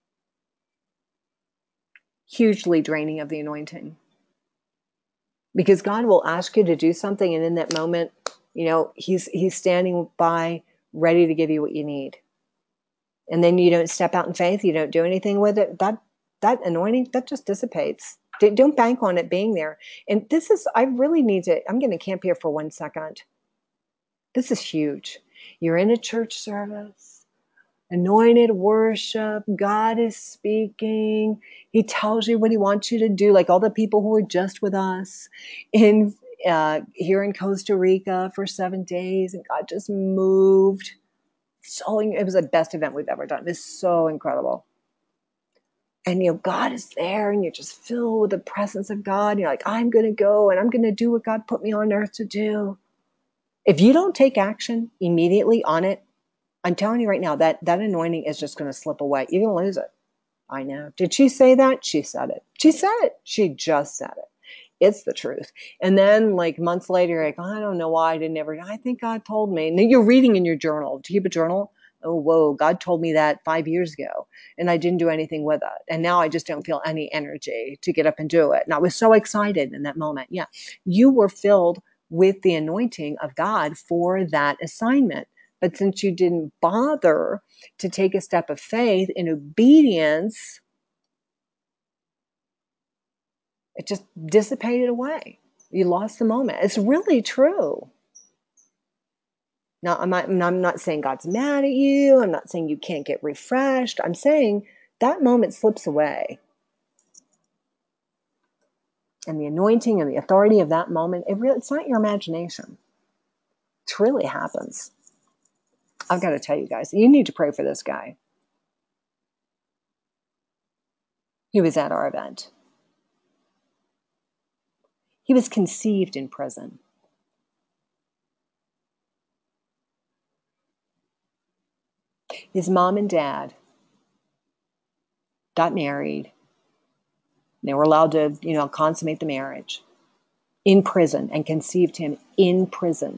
Speaker 1: hugely draining of the anointing. Because God will ask you to do something, and in that moment, you know, he's he's standing by ready to give you what you need. And then you don't step out in faith, you don't do anything with it. That that anointing, that just dissipates. Don't bank on it being there. And this is, I really need to, I'm going to camp here for one second. This is huge. You're in a church service, anointed worship, God is speaking. He tells you what he wants you to do, like all the people who were just with us in uh, here in Costa Rica for seven days, and God just moved. So it was the best event we've ever done. It's so incredible. And, you know, God is there, and you're just filled with the presence of God. You're like, I'm going to go and I'm going to do what God put me on earth to do. If you don't take action immediately on it, I'm telling you right now, that, that anointing is just going to slip away. You're going to lose it. I know. Did she say that? She said it. She said it. She just said it. It's the truth. And then like months later, you're like, oh, I don't know why I didn't ever, I think God told me. And then you're reading in your journal. Do you keep a journal? Oh, whoa, God told me that five years ago and I didn't do anything with it. And now I just don't feel any energy to get up and do it. And I was so excited in that moment. Yeah. You were filled with the anointing of God for that assignment. But since you didn't bother to take a step of faith in obedience, it just dissipated away. You lost the moment. It's really true. Now, I'm not, I'm not saying God's mad at you. I'm not saying you can't get refreshed. I'm saying that moment slips away. And the anointing and the authority of that moment, it really, it's not your imagination. It really happens. I've got to tell you guys, you need to pray for this guy. He was at our event. He was conceived in prison. His mom and dad got married. They were allowed to, you know, consummate the marriage in prison, and conceived him in prison.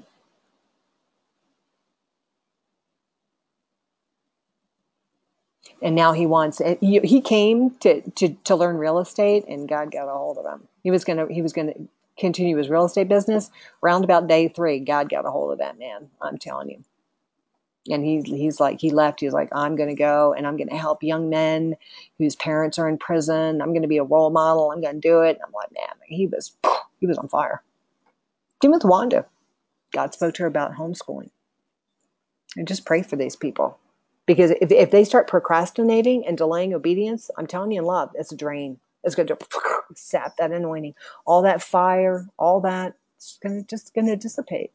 Speaker 1: And now he wants it. He came to, to, to learn real estate, and God got a hold of him. He was going to, he was going to continue his real estate business. Round about day three, God got a hold of that man. I'm telling you. And he's, he's like, he left. He's like, I'm going to go and I'm going to help young men whose parents are in prison. I'm going to be a role model. I'm going to do it. And I'm like, man, he was, he was on fire. Same with Wanda. God spoke to her about homeschooling. And just pray for these people. Because if, if they start procrastinating and delaying obedience, I'm telling you in love, it's a drain. It's going to sap that anointing. All that fire, all that, it's gonna, just going to dissipate.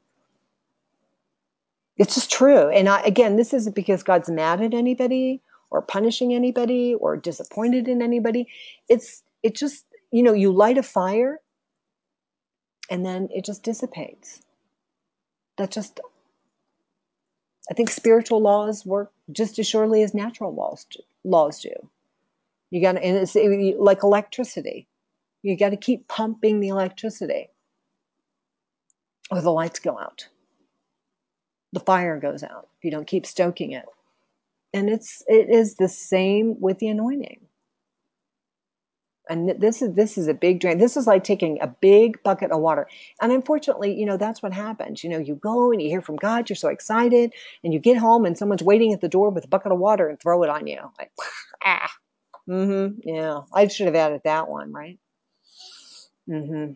Speaker 1: It's just true. And I, again, this isn't because God's mad at anybody or punishing anybody or disappointed in anybody. It's, it just, you know, you light a fire and then it just dissipates. That just, I think spiritual laws work just as surely as natural laws laws do. You got to, and it's like electricity. You got to keep pumping the electricity, or the lights go out. The fire goes out if you don't keep stoking it. And it's it is the same with the anointing. And this is this is a big drain. This is like taking a big bucket of water. And unfortunately, you know, that's what happens. You know, you go and you hear from God, you're so excited, and you get home and someone's waiting at the door with a bucket of water and throw it on you. Like, ah, mm-hmm, yeah. I should have added that one, right? Mm-hmm.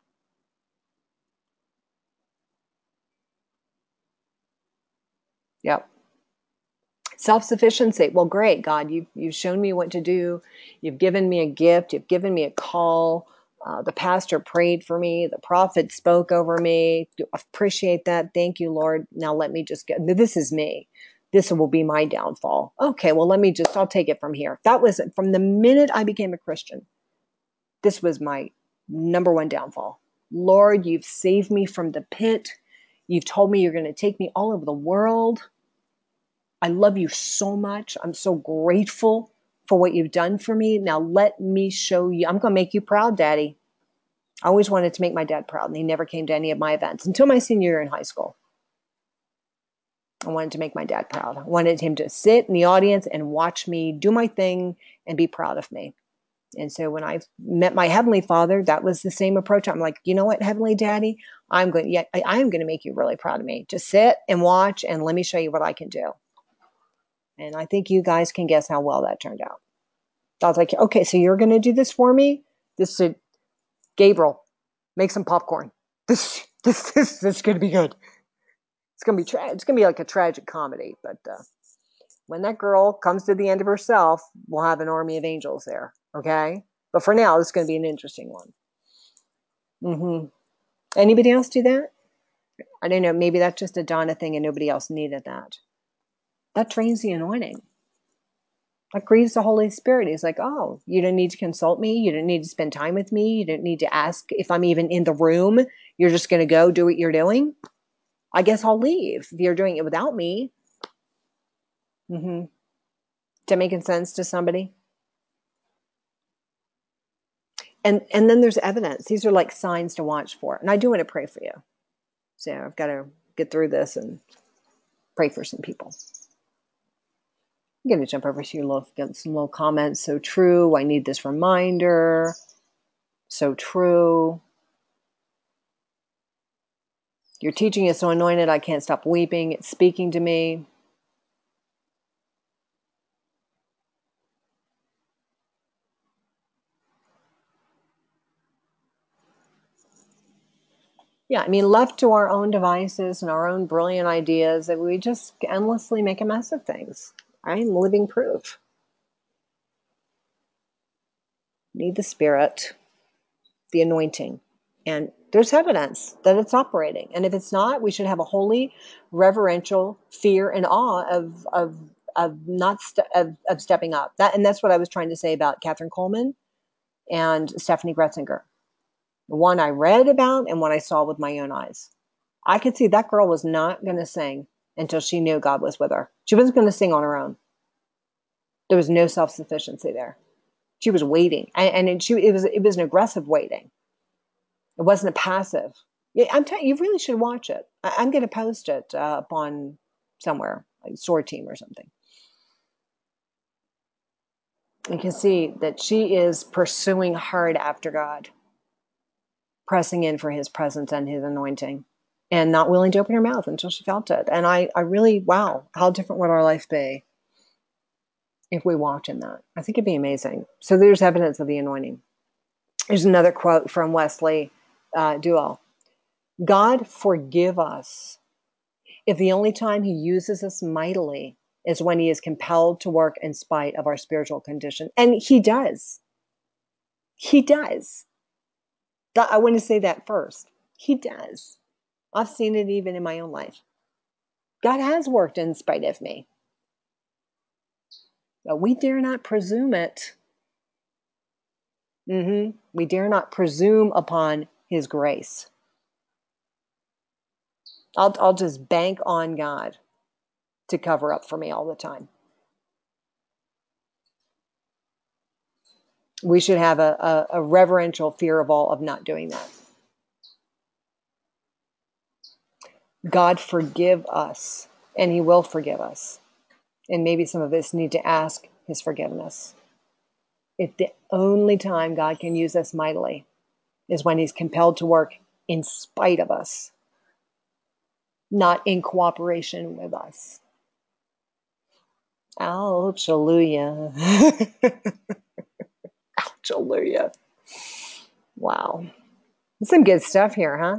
Speaker 1: Yep. Self-sufficiency. Well, great, God, you've, you've shown me what to do. You've given me a gift. You've given me a call. Uh, the pastor prayed for me. The prophet spoke over me. Appreciate that. Thank you, Lord. Now let me just get, this is me. This will be my downfall. Okay, well, let me just, I'll take it from here. That was from the minute I became a Christian. This was my number one downfall. Lord, you've saved me from the pit. You've told me you're going to take me all over the world. I love you so much. I'm so grateful for what you've done for me. Now let me show you. I'm going to make you proud, Daddy. I always wanted to make my dad proud, and he never came to any of my events until my senior year in high school. I wanted to make my dad proud. I wanted him to sit in the audience and watch me do my thing and be proud of me. And so when I met my Heavenly Father, that was the same approach. I'm like, you know what, Heavenly Daddy, I'm going, yeah, I am going to make you really proud of me. Just sit and watch, and let me show you what I can do. And I think you guys can guess how well that turned out. I was like, okay, so you're going to do this for me? This is Gabriel, make some popcorn. This, this, this, this is going to be good. It's going to be, tra- it's going to be like a tragic comedy. But uh, when that girl comes to the end of herself, we'll have an army of angels there. Okay. But for now, this is going to be an interesting one. Mm-hmm. Anybody else do that? I don't know. Maybe that's just a Donna thing and nobody else needed that. That trains the anointing. That grieves the Holy Spirit. He's like, oh, you don't need to consult me. You don't need to spend time with me. You don't need to ask if I'm even in the room. You're just going to go do what you're doing. I guess I'll leave if you're doing it without me. Mm-hmm. Is that making sense to somebody? And and then there's evidence. These are like signs to watch for. And I do want to pray for you. So I've got to get through this and pray for some people. I'm going to jump over to your little, get some little comments. So true. I need this reminder. So true. Your teaching is so anointed. I can't stop weeping. It's speaking to me. Yeah, I mean, left to our own devices and our own brilliant ideas, that we just endlessly make a mess of things. I'm living proof. Need the Spirit, the anointing, and there's evidence that it's operating. And if it's not, we should have a holy, reverential fear and awe of of of not st- of, of stepping up. That and that's what I was trying to say about Catherine Coleman and Stephanie Gretzinger. The one I read about and one I saw with my own eyes. I could see that girl was not going to sing until she knew God was with her. She wasn't going to sing on her own. There was no self-sufficiency there. She was waiting, and, and she it was it was an aggressive waiting. It wasn't a passive. Yeah, I'm telling you, you really should watch it. I, I'm going to post it uh, up on somewhere, like Sword Team or something. You can see that she is pursuing hard after God, pressing in for His presence and His anointing, and not willing to open her mouth until she felt it. And I, I really, wow, how different would our life be if we walked in that? I think it'd be amazing. So there's evidence of the anointing. There's another quote from Wesley uh, Duell. God forgive us if the only time He uses us mightily is when He is compelled to work in spite of our spiritual condition. And He does. He does. I want to say that first. He does. I've seen it even in my own life. God has worked in spite of me. But we dare not presume it. Mm-hmm. We dare not presume upon His grace. I'll, I'll just bank on God to cover up for me all the time. We should have a, a, a reverential fear of all of not doing that. God forgive us, and He will forgive us. And maybe some of us need to ask His forgiveness. If the only time God can use us mightily is when He's compelled to work in spite of us, not in cooperation with us. Ouch, hallelujah. Ouch, hallelujah. Wow. Some good stuff here, huh?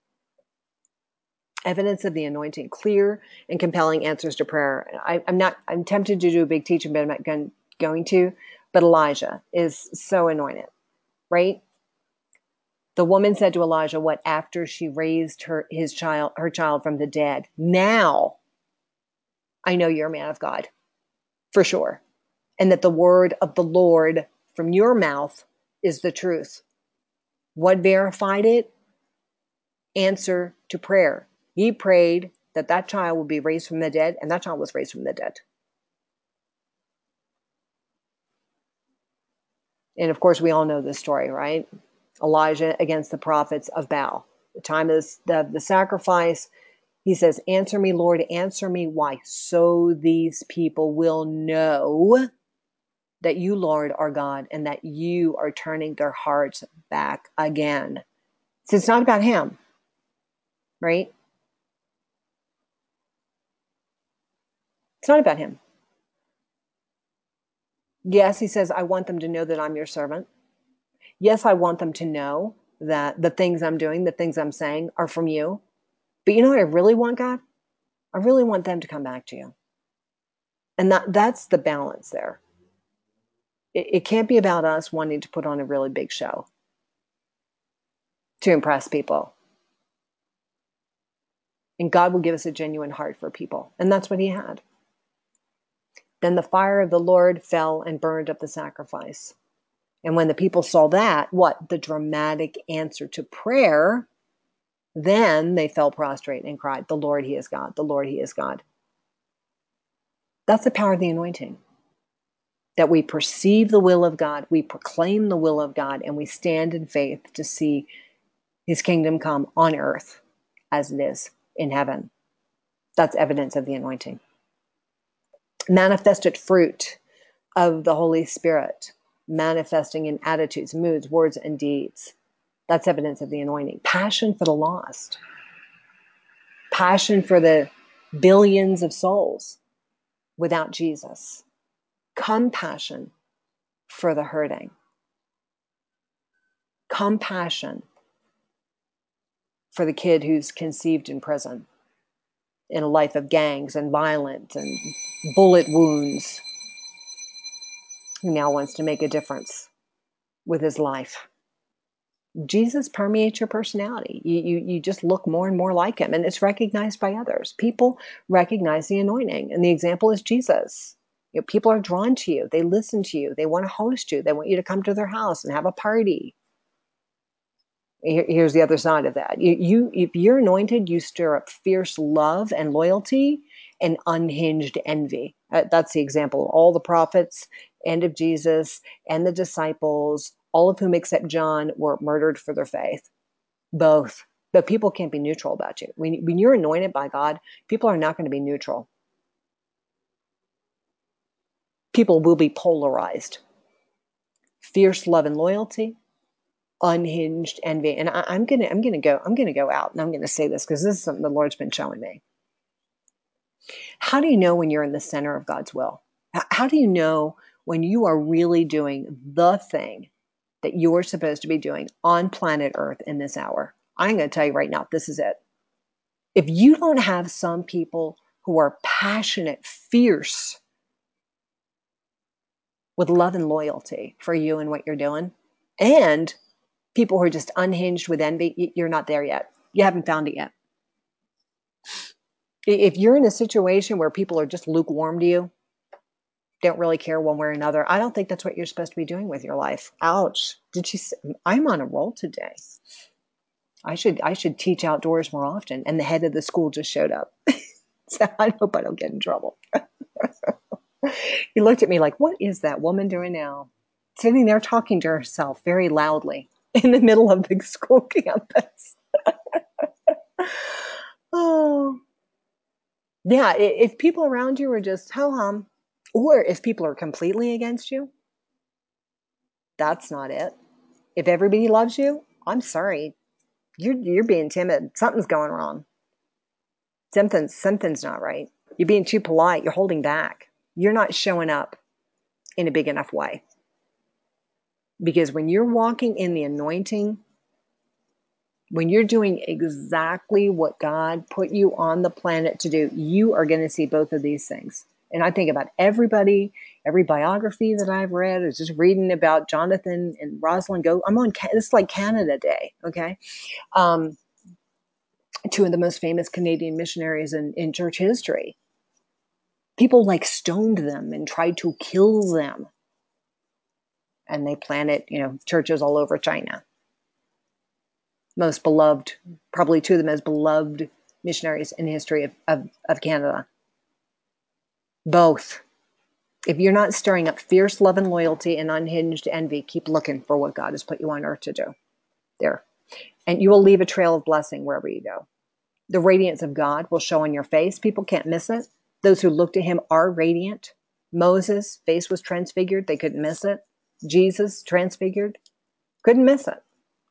Speaker 1: Evidence of the anointing, clear and compelling answers to prayer. I, I'm not, I'm tempted to do a big teaching, but I'm not going, going to. But Elijah is so anointed, right? The woman said to Elijah, what, after she raised her, his child, her child from the dead? Now I know you're a man of God, for sure. And that the word of the Lord from your mouth is the truth. What verified it? Answer to prayer. He prayed that that child will be raised from the dead, and that child was raised from the dead. And of course, we all know this story, right? Elijah against the prophets of Baal. The time of the, the sacrifice, he says, answer me, Lord, answer me. Why? So these people will know that you, Lord, are God, and that you are turning their hearts back again. So it's not about him, right? It's not about him. Yes, he says, I want them to know that I'm your servant. Yes, I want them to know that the things I'm doing, the things I'm saying are from you. But you know what I really want, God? I really want them to come back to you. And that that's the balance there. It, it can't be about us wanting to put on a really big show to impress people. And God will give us a genuine heart for people. And that's what he had. Then the fire of the Lord fell and burned up the sacrifice. And when the people saw that, what? The dramatic answer to prayer, then they fell prostrate and cried, the Lord, he is God. The Lord, he is God. That's the power of the anointing. That we perceive the will of God, we proclaim the will of God, and we stand in faith to see his kingdom come on earth as it is in heaven. That's evidence of the anointing. Manifested fruit of the Holy Spirit, manifesting in attitudes, moods, words, and deeds. That's evidence of the anointing. Passion for the lost. Passion for the billions of souls without Jesus. Compassion for the hurting. Compassion for the kid who's conceived in prison, in a life of gangs and violence and bullet wounds, who now wants to make a difference with his life. Jesus permeates your personality. You, you, you just look more and more like him, and it's recognized by others. People recognize the anointing, and the example is Jesus. You know, people are drawn to you. They listen to you. They want to host you. They want you to come to their house and have a party. Here's the other side of that. You, you, if you're anointed, you stir up fierce love and loyalty and unhinged envy. That's the example. All the prophets and of Jesus and the disciples, all of whom except John were murdered for their faith. Both. But people can't be neutral about you. When, when you're anointed by God, people are not going to be neutral. People will be polarized. Fierce love and loyalty, unhinged envy. And I, I'm gonna, I'm gonna go, I'm gonna go out and I'm gonna say this because this is something the Lord's been showing me. How do you know when you're in the center of God's will? How do you know when you are really doing the thing that you're supposed to be doing on planet Earth in this hour? I'm going to tell you right now, this is it. If you don't have some people who are passionate, fierce, with love and loyalty for you and what you're doing, and people who are just unhinged with envy, you're not there yet. You haven't found it yet. If you're in a situation where people are just lukewarm to you, don't really care one way or another, I don't think that's what you're supposed to be doing with your life. Ouch. Did you say, I'm on a roll today. I should I should teach outdoors more often. And the head of the school just showed up. So I hope I don't get in trouble. He looked at me like, what is that woman doing now? Sitting there talking to herself very loudly in the middle of the school campus. Oh. Yeah, if people around you are just ho-hum, or if people are completely against you, that's not it. If everybody loves you, I'm sorry. You're, you're being timid. Something's going wrong. Something's, something's not right. You're being too polite. You're holding back. You're not showing up in a big enough way. Because when you're walking in the anointing, when you're doing exactly what God put you on the planet to do, you are going to see both of these things. And I think about everybody, every biography that I've read is just reading about Jonathan and Rosalind Go. I'm on, it's like Canada Day, okay? Um, two of the most famous Canadian missionaries in, in church history. People like stoned them and tried to kill them. And they planted, you know, churches all over China. Most beloved, probably two of the most beloved missionaries in the history of, of, of Canada. Both. If you're not stirring up fierce love and loyalty and unhinged envy, keep looking for what God has put you on earth to do. There. And you will leave a trail of blessing wherever you go. The radiance of God will show on your face. People can't miss it. Those who look to him are radiant. Moses' face was transfigured. They couldn't miss it. Jesus, transfigured. Couldn't miss it.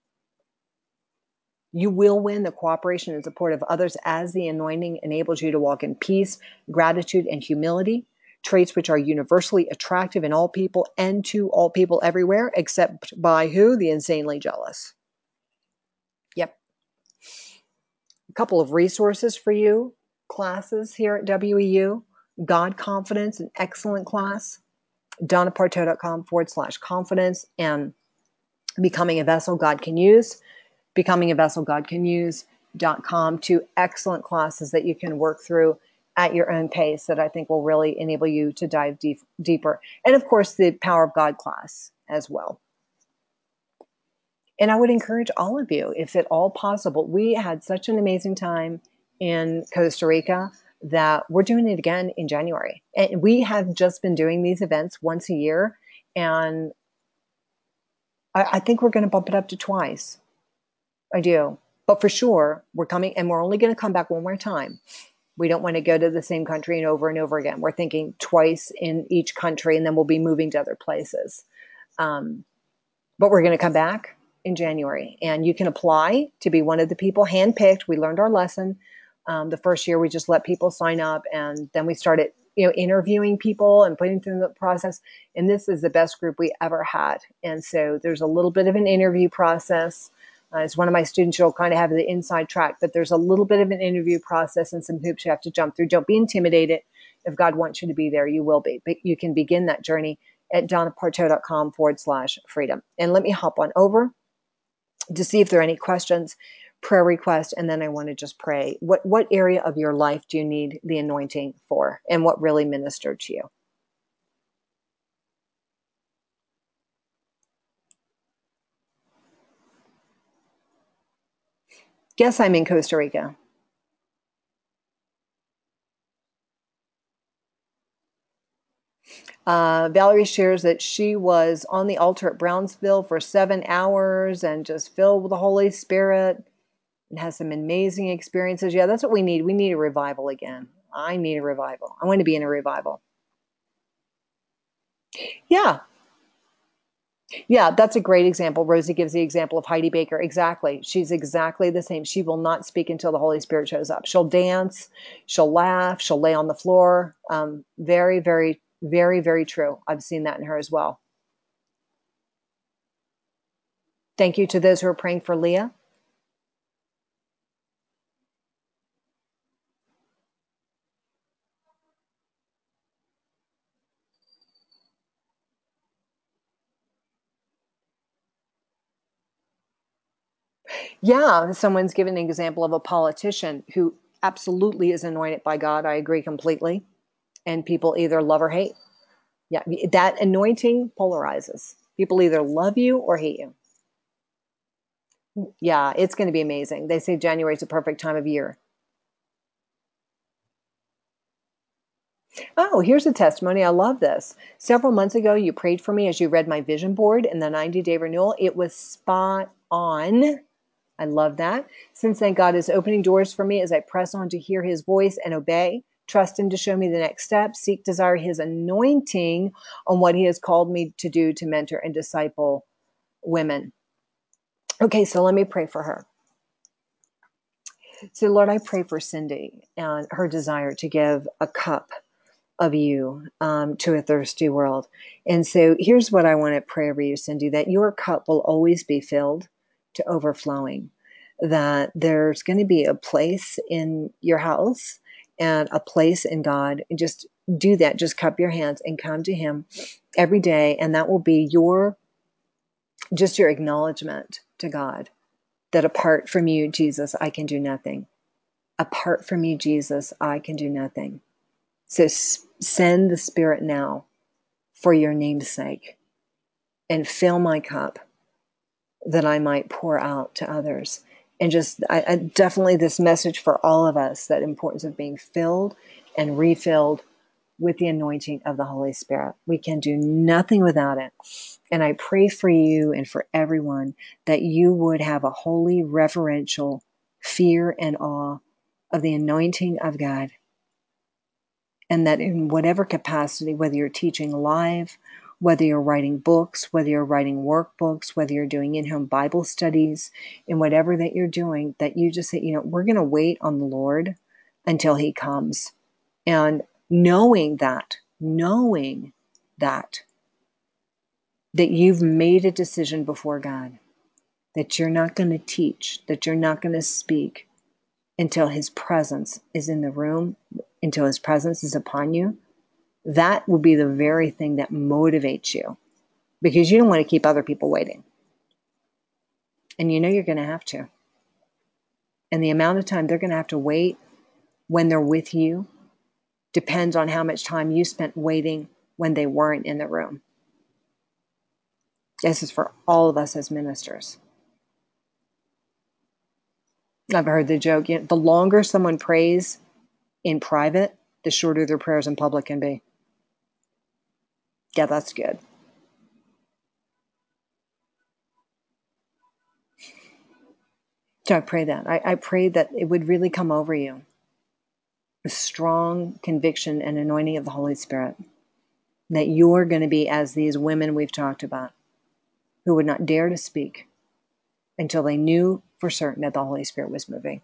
Speaker 1: You will win the cooperation and support of others as the anointing enables you to walk in peace, gratitude, and humility, traits which are universally attractive in all people and to all people everywhere, except by who? The insanely jealous. Yep. A couple of resources for you. Classes here at W E U. God Confidence, an excellent class. donnaparteau.com forward slash confidence and Becoming a Vessel God Can Use. Becoming a Vessel God Can Use dot com. Two excellent classes that you can work through at your own pace that I think will really enable you to dive deep, deeper. And of course, the Power of God class as well. And I would encourage all of you, if at all possible, we had such an amazing time in Costa Rica that we're doing it again in January. And we have just been doing these events once a year. And I, I think we're going to bump it up to twice. I do. But for sure, we're coming, and we're only going to come back one more time. We don't want to go to the same country and over and over again. We're thinking twice in each country, and then we'll be moving to other places. Um, but we're going to come back in January, and you can apply to be one of the people handpicked. We learned our lesson. Um, the first year, we just let people sign up, and then we started, you know, interviewing people and putting through the process. And this is the best group we ever had. And so there's a little bit of an interview process. Uh, as one of my students, you'll kind of have the inside track, but there's a little bit of an interview process and some hoops you have to jump through. Don't be intimidated. If God wants you to be there, you will be. But you can begin that journey at donnaparteau.com forward slash freedom. And let me hop on over to see if there are any questions, prayer requests, and then I want to just pray. What what area of your life do you need the anointing for, and what really ministered to you? Guess I'm in Costa Rica. Uh, Valerie shares that she was on the altar at Brownsville for seven hours and just filled with the Holy Spirit and has some amazing experiences. Yeah, that's what we need. We need a revival again. I need a revival. I want to be in a revival. Yeah. Yeah, that's a great example. Rosie gives the example of Heidi Baker. Exactly. She's exactly the same. She will not speak until the Holy Spirit shows up. She'll dance, she'll laugh, she'll lay on the floor. Um, very, very, very, very true. I've seen that in her as well. Thank you to those who are praying for Leah. Yeah, someone's given an example of a politician who absolutely is anointed by God. I agree completely. And people either love or hate. Yeah, that anointing polarizes. People either love you or hate you. Yeah, it's going to be amazing. They say January is the perfect time of year. Oh, here's a testimony. I love this. Several months ago, you prayed for me as you read my vision board in the ninety day renewal. It was spot on. I love that. Since then, God is opening doors for me as I press on to hear his voice and obey. Trust him to show me the next step. Seek, desire his anointing on what he has called me to do to mentor and disciple women. Okay, so let me pray for her. So, Lord, I pray for Cindy and her desire to give a cup of you um, to a thirsty world. And so here's what I want to pray over you, Cindy, that your cup will always be filled to overflowing, that there's going to be a place in your house and a place in God. And just do that. Just cup your hands and come to him every day. And that will be your, just your acknowledgement to God that apart from you, Jesus, I can do nothing. Apart from you, Jesus, I can do nothing. So send the Spirit now for your name's sake and fill my cup that I might pour out to others. And just I, I, definitely this message for all of us, that importance of being filled and refilled with the anointing of the Holy Spirit. We can do nothing without it. And I pray for you and for everyone that you would have a holy, reverential fear and awe of the anointing of God. And that in whatever capacity, whether you're teaching live, whether you're writing books, whether you're writing workbooks, whether you're doing in-home Bible studies, in whatever that you're doing, that you just say, you know, we're going to wait on the Lord until he comes. And knowing that, knowing that, that you've made a decision before God, that you're not going to teach, that you're not going to speak until his presence is in the room, until his presence is upon you, that will be the very thing that motivates you, because you don't want to keep other people waiting. And you know you're going to have to. And the amount of time they're going to have to wait when they're with you depends on how much time you spent waiting when they weren't in the room. This is for all of us as ministers. I've heard the joke, you know, the longer someone prays in private, the shorter their prayers in public can be. Yeah, that's good. So I pray that. I, I pray that it would really come over you, a strong conviction and anointing of the Holy Spirit, that you're going to be as these women we've talked about, who would not dare to speak until they knew for certain that the Holy Spirit was moving.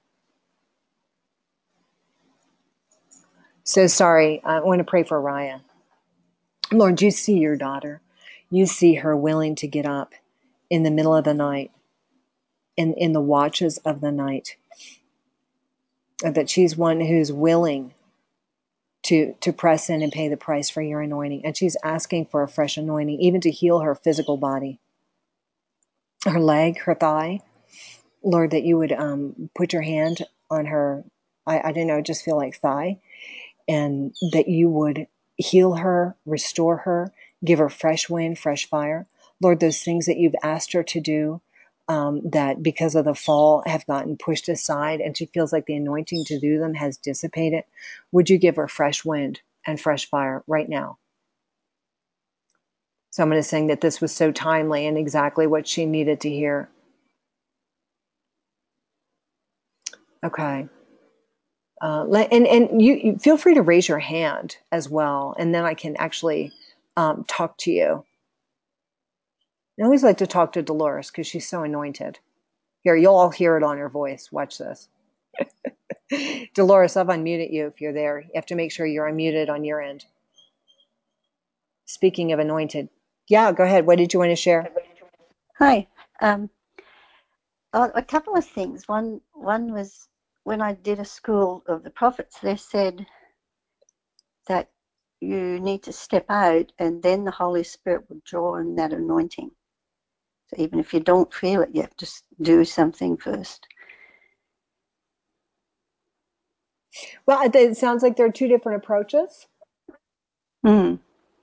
Speaker 1: So sorry, I want to pray for Raya. Lord, you see your daughter. You see her willing to get up in the middle of the night, in, in the watches of the night, that she's one who's willing to, to press in and pay the price for your anointing. And she's asking for a fresh anointing, even to heal her physical body, her leg, her thigh. Lord, that you would um, put your hand on her, I, I don't know, just feel like thigh, and that you would heal her, restore her, give her fresh wind, fresh fire. Lord, those things that you've asked her to do, um, that because of the fall have gotten pushed aside and she feels like the anointing to do them has dissipated, would you give her fresh wind and fresh fire right now? So I'm going to sing that this was so timely and exactly what she needed to hear. Okay. Uh, let, and and you, you feel free to raise your hand as well, and then I can actually um, talk to you. I always like to talk to Dolores because she's so anointed. Here, you'll all hear it on her voice. Watch this. Dolores, I've unmuted you if you're there. You have to make sure you're unmuted on your end. Speaking of anointed. Yeah, go ahead. What did you want to share?
Speaker 2: Hi. Um, oh, a couple of things. One, one was when I did a school of the prophets, they said that you need to step out and then the Holy Spirit will draw in that anointing. So even if you don't feel it, you have to do something first.
Speaker 1: Well, it sounds like there are two different approaches.
Speaker 2: Mm.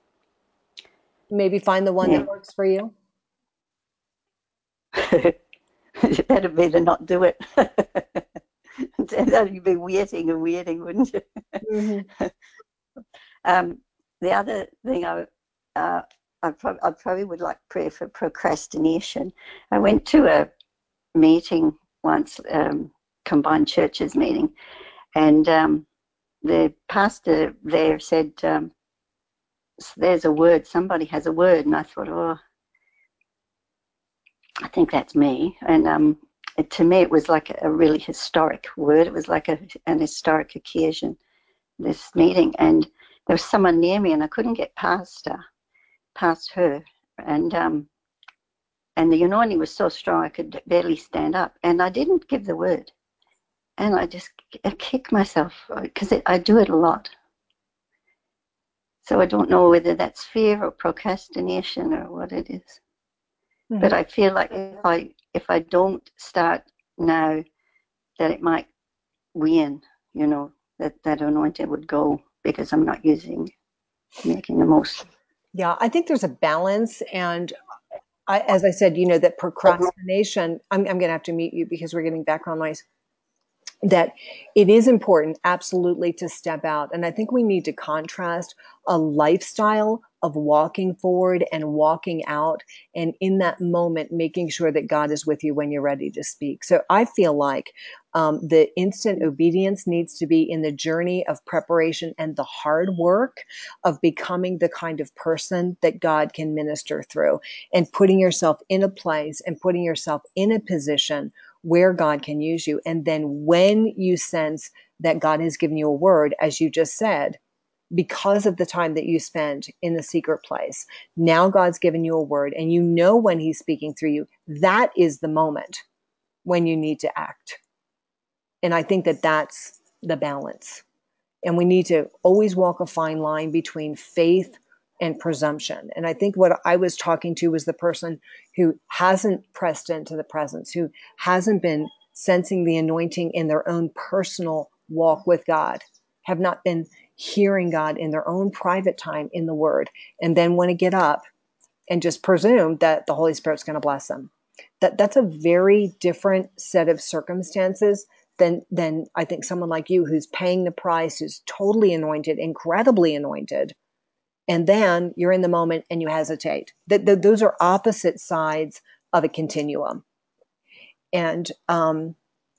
Speaker 1: Maybe find the one
Speaker 2: Yeah.
Speaker 1: that works for you.
Speaker 2: That'd be to not do it. That'd be waiting and waiting, wouldn't you?
Speaker 1: Mm-hmm.
Speaker 2: um, the other thing I, uh, I, pro- I probably would like prayer for procrastination. I went to a meeting once, um, combined churches meeting, and um, the pastor there said, um, "There's a word. Somebody has a word," and I thought, "Oh, I think that's me." And um, it, to me, it was like a really historic word. It was like a, an historic occasion, this meeting, and there was someone near me, and I couldn't get past her, past her, and um, and the anointing was so strong I could barely stand up, and I didn't give the word, and I just I kicked myself because I do it a lot. So I don't know whether that's fear or procrastination or what it is. Mm-hmm. But I feel like if I if I don't start now, that it might wane, you know, that that anointing would go because I'm not using, making the most.
Speaker 1: Yeah, I think there's a balance, and I, as I said, you know, that procrastination, I'm, I'm going to have to mute you because we're getting background noise, that it is important, absolutely, to step out. And I think we need to contrast a lifestyle of walking forward and walking out, and in that moment, making sure that God is with you when you're ready to speak. So I feel like um, the instant obedience needs to be in the journey of preparation and the hard work of becoming the kind of person that God can minister through, and putting yourself in a place and putting yourself in a position where God can use you. And then when you sense that God has given you a word, as you just said, because of the time that you spend in the secret place, now God's given you a word and you know when he's speaking through you, that is the moment when you need to act. And I think that that's the balance. And we need to always walk a fine line between faith and presumption. And I think what I was talking to was the person who hasn't pressed into the presence, who hasn't been sensing the anointing in their own personal walk with God, have not been hearing God in their own private time in the Word, and then want to get up and just presume that the Holy Spirit's going to bless them. That that's a very different set of circumstances than than I think someone like you, who's paying the price, who's totally anointed, incredibly anointed, and then you're in the moment and you hesitate. That th- those are opposite sides of a continuum. And um,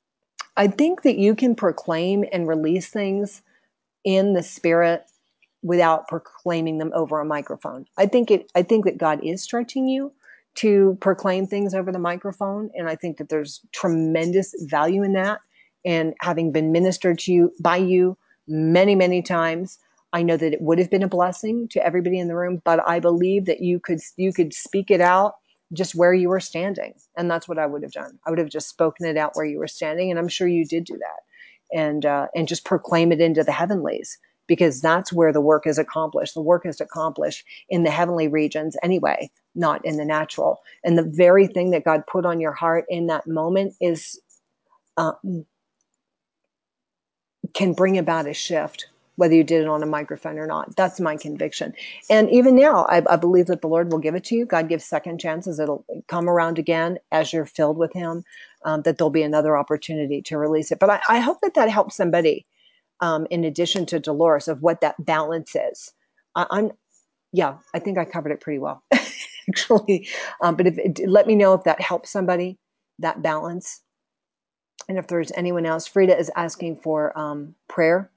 Speaker 1: I think that you can proclaim and release things in the Spirit without proclaiming them over a microphone. I think it I think that God is stretching you to proclaim things over the microphone, and I think that there's tremendous value in that. And having been ministered to you by you many, many times, I know that it would have been a blessing to everybody in the room, but I believe that you could you could speak it out just where you were standing. And that's what I would have done. I would have just spoken it out where you were standing, and I'm sure you did do that. And uh, and just proclaim it into the heavenlies, because that's where the work is accomplished. The work is accomplished in the heavenly regions anyway, not in the natural. And the very thing that God put on your heart in that moment is um, can bring about a shift, whether you did it on a microphone or not. That's my conviction. And even now, I, I believe that the Lord will give it to you. God gives second chances. It'll come around again as you're filled with him, um, that there'll be another opportunity to release it. But I, I hope that that helps somebody. Um, in addition to Dolores, of what that balance is. I, I'm, yeah, I think I covered it pretty well, actually. Um, but if it, let me know if that helps somebody, that balance. And if there's anyone else, Frida is asking for um, prayer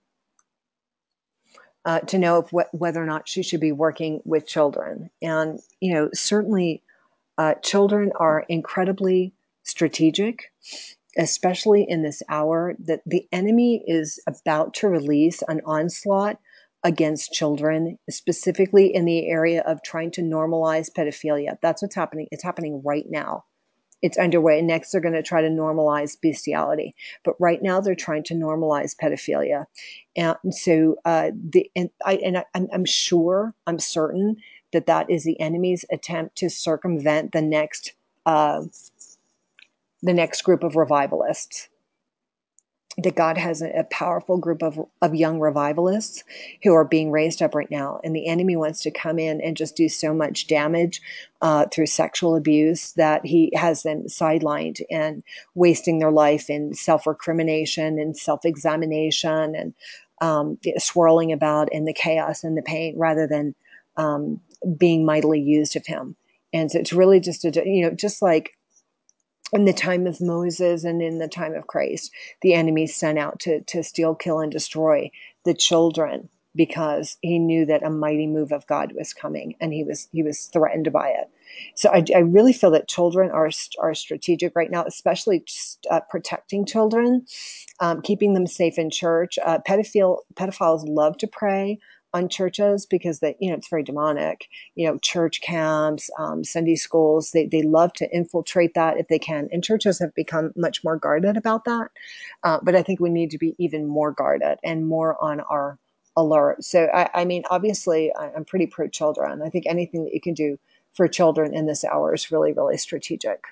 Speaker 1: uh, to know if wh- whether or not she should be working with children. And, you know, certainly uh, children are incredibly strategic, especially in this hour, that the enemy is about to release an onslaught against children, specifically in the area of trying to normalize pedophilia. That's what's happening. It's happening right now. It's underway. Next, they're going to try to normalize bestiality. But right now, they're trying to normalize pedophilia. And so, uh, the and I and I, I'm, I'm sure, I'm certain that that is the enemy's attempt to circumvent the next uh, the next group of revivalists. That God has a, a powerful group of, of young revivalists who are being raised up right now. And the enemy wants to come in and just do so much damage uh, through sexual abuse that he has them sidelined and wasting their life in self-recrimination and self-examination and um, swirling about in the chaos and the pain, rather than um, being mightily used of him. And so it's really just, a, you know, just like in the time of Moses and in the time of Christ, the enemy sent out to, to steal, kill, and destroy the children, because he knew that a mighty move of God was coming, and he was he was threatened by it. So I, I really feel that children are are strategic right now, especially just, uh, protecting children, um, keeping them safe in church. Uh, pedophile pedophiles love to prey on churches because they, you know, it's very demonic. You know, church camps, um, Sunday schools, they, they love to infiltrate that if they can. And churches have become much more guarded about that. Uh, but I think we need to be even more guarded and more on our alert. So, I, I mean, obviously, I'm pretty pro children. I think anything that you can do for children in this hour is really, really strategic.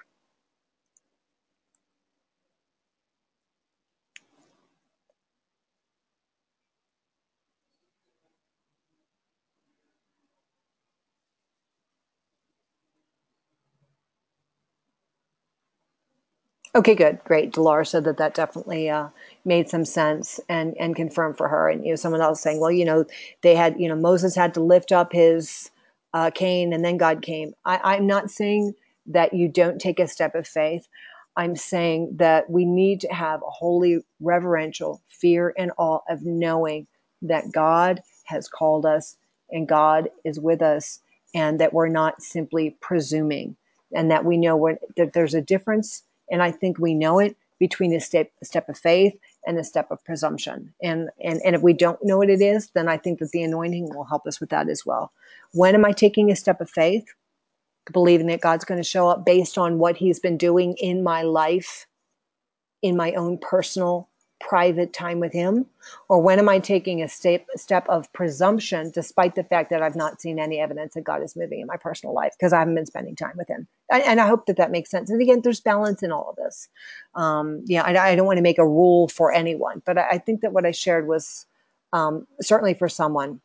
Speaker 1: Okay, good, great. Dolores said that that definitely uh, made some sense and and confirmed for her. And you know, someone else saying, well, you know, they had, you know, Moses had to lift up his uh, cane, and then God came. I, I'm not saying that you don't take a step of faith. I'm saying that we need to have a holy, reverential fear and awe of knowing that God has called us and God is with us, and that we're not simply presuming, and that we know we're, that there's a difference, and I think we know it, between a step, a step of faith and a step of presumption. And, and, and if we don't know what it is, then I think that the anointing will help us with that as well. When am I taking a step of faith? Believing that God's going to show up based on what he's been doing in my life, in my own personal private time with him? Or when am I taking a step, step of presumption, despite the fact that I've not seen any evidence that God is moving in my personal life because I haven't been spending time with him? I, and I hope that that makes sense. And again, there's balance in all of this. Um, yeah, I, I don't want to make a rule for anyone, but I, I think that what I shared was um, certainly for someone.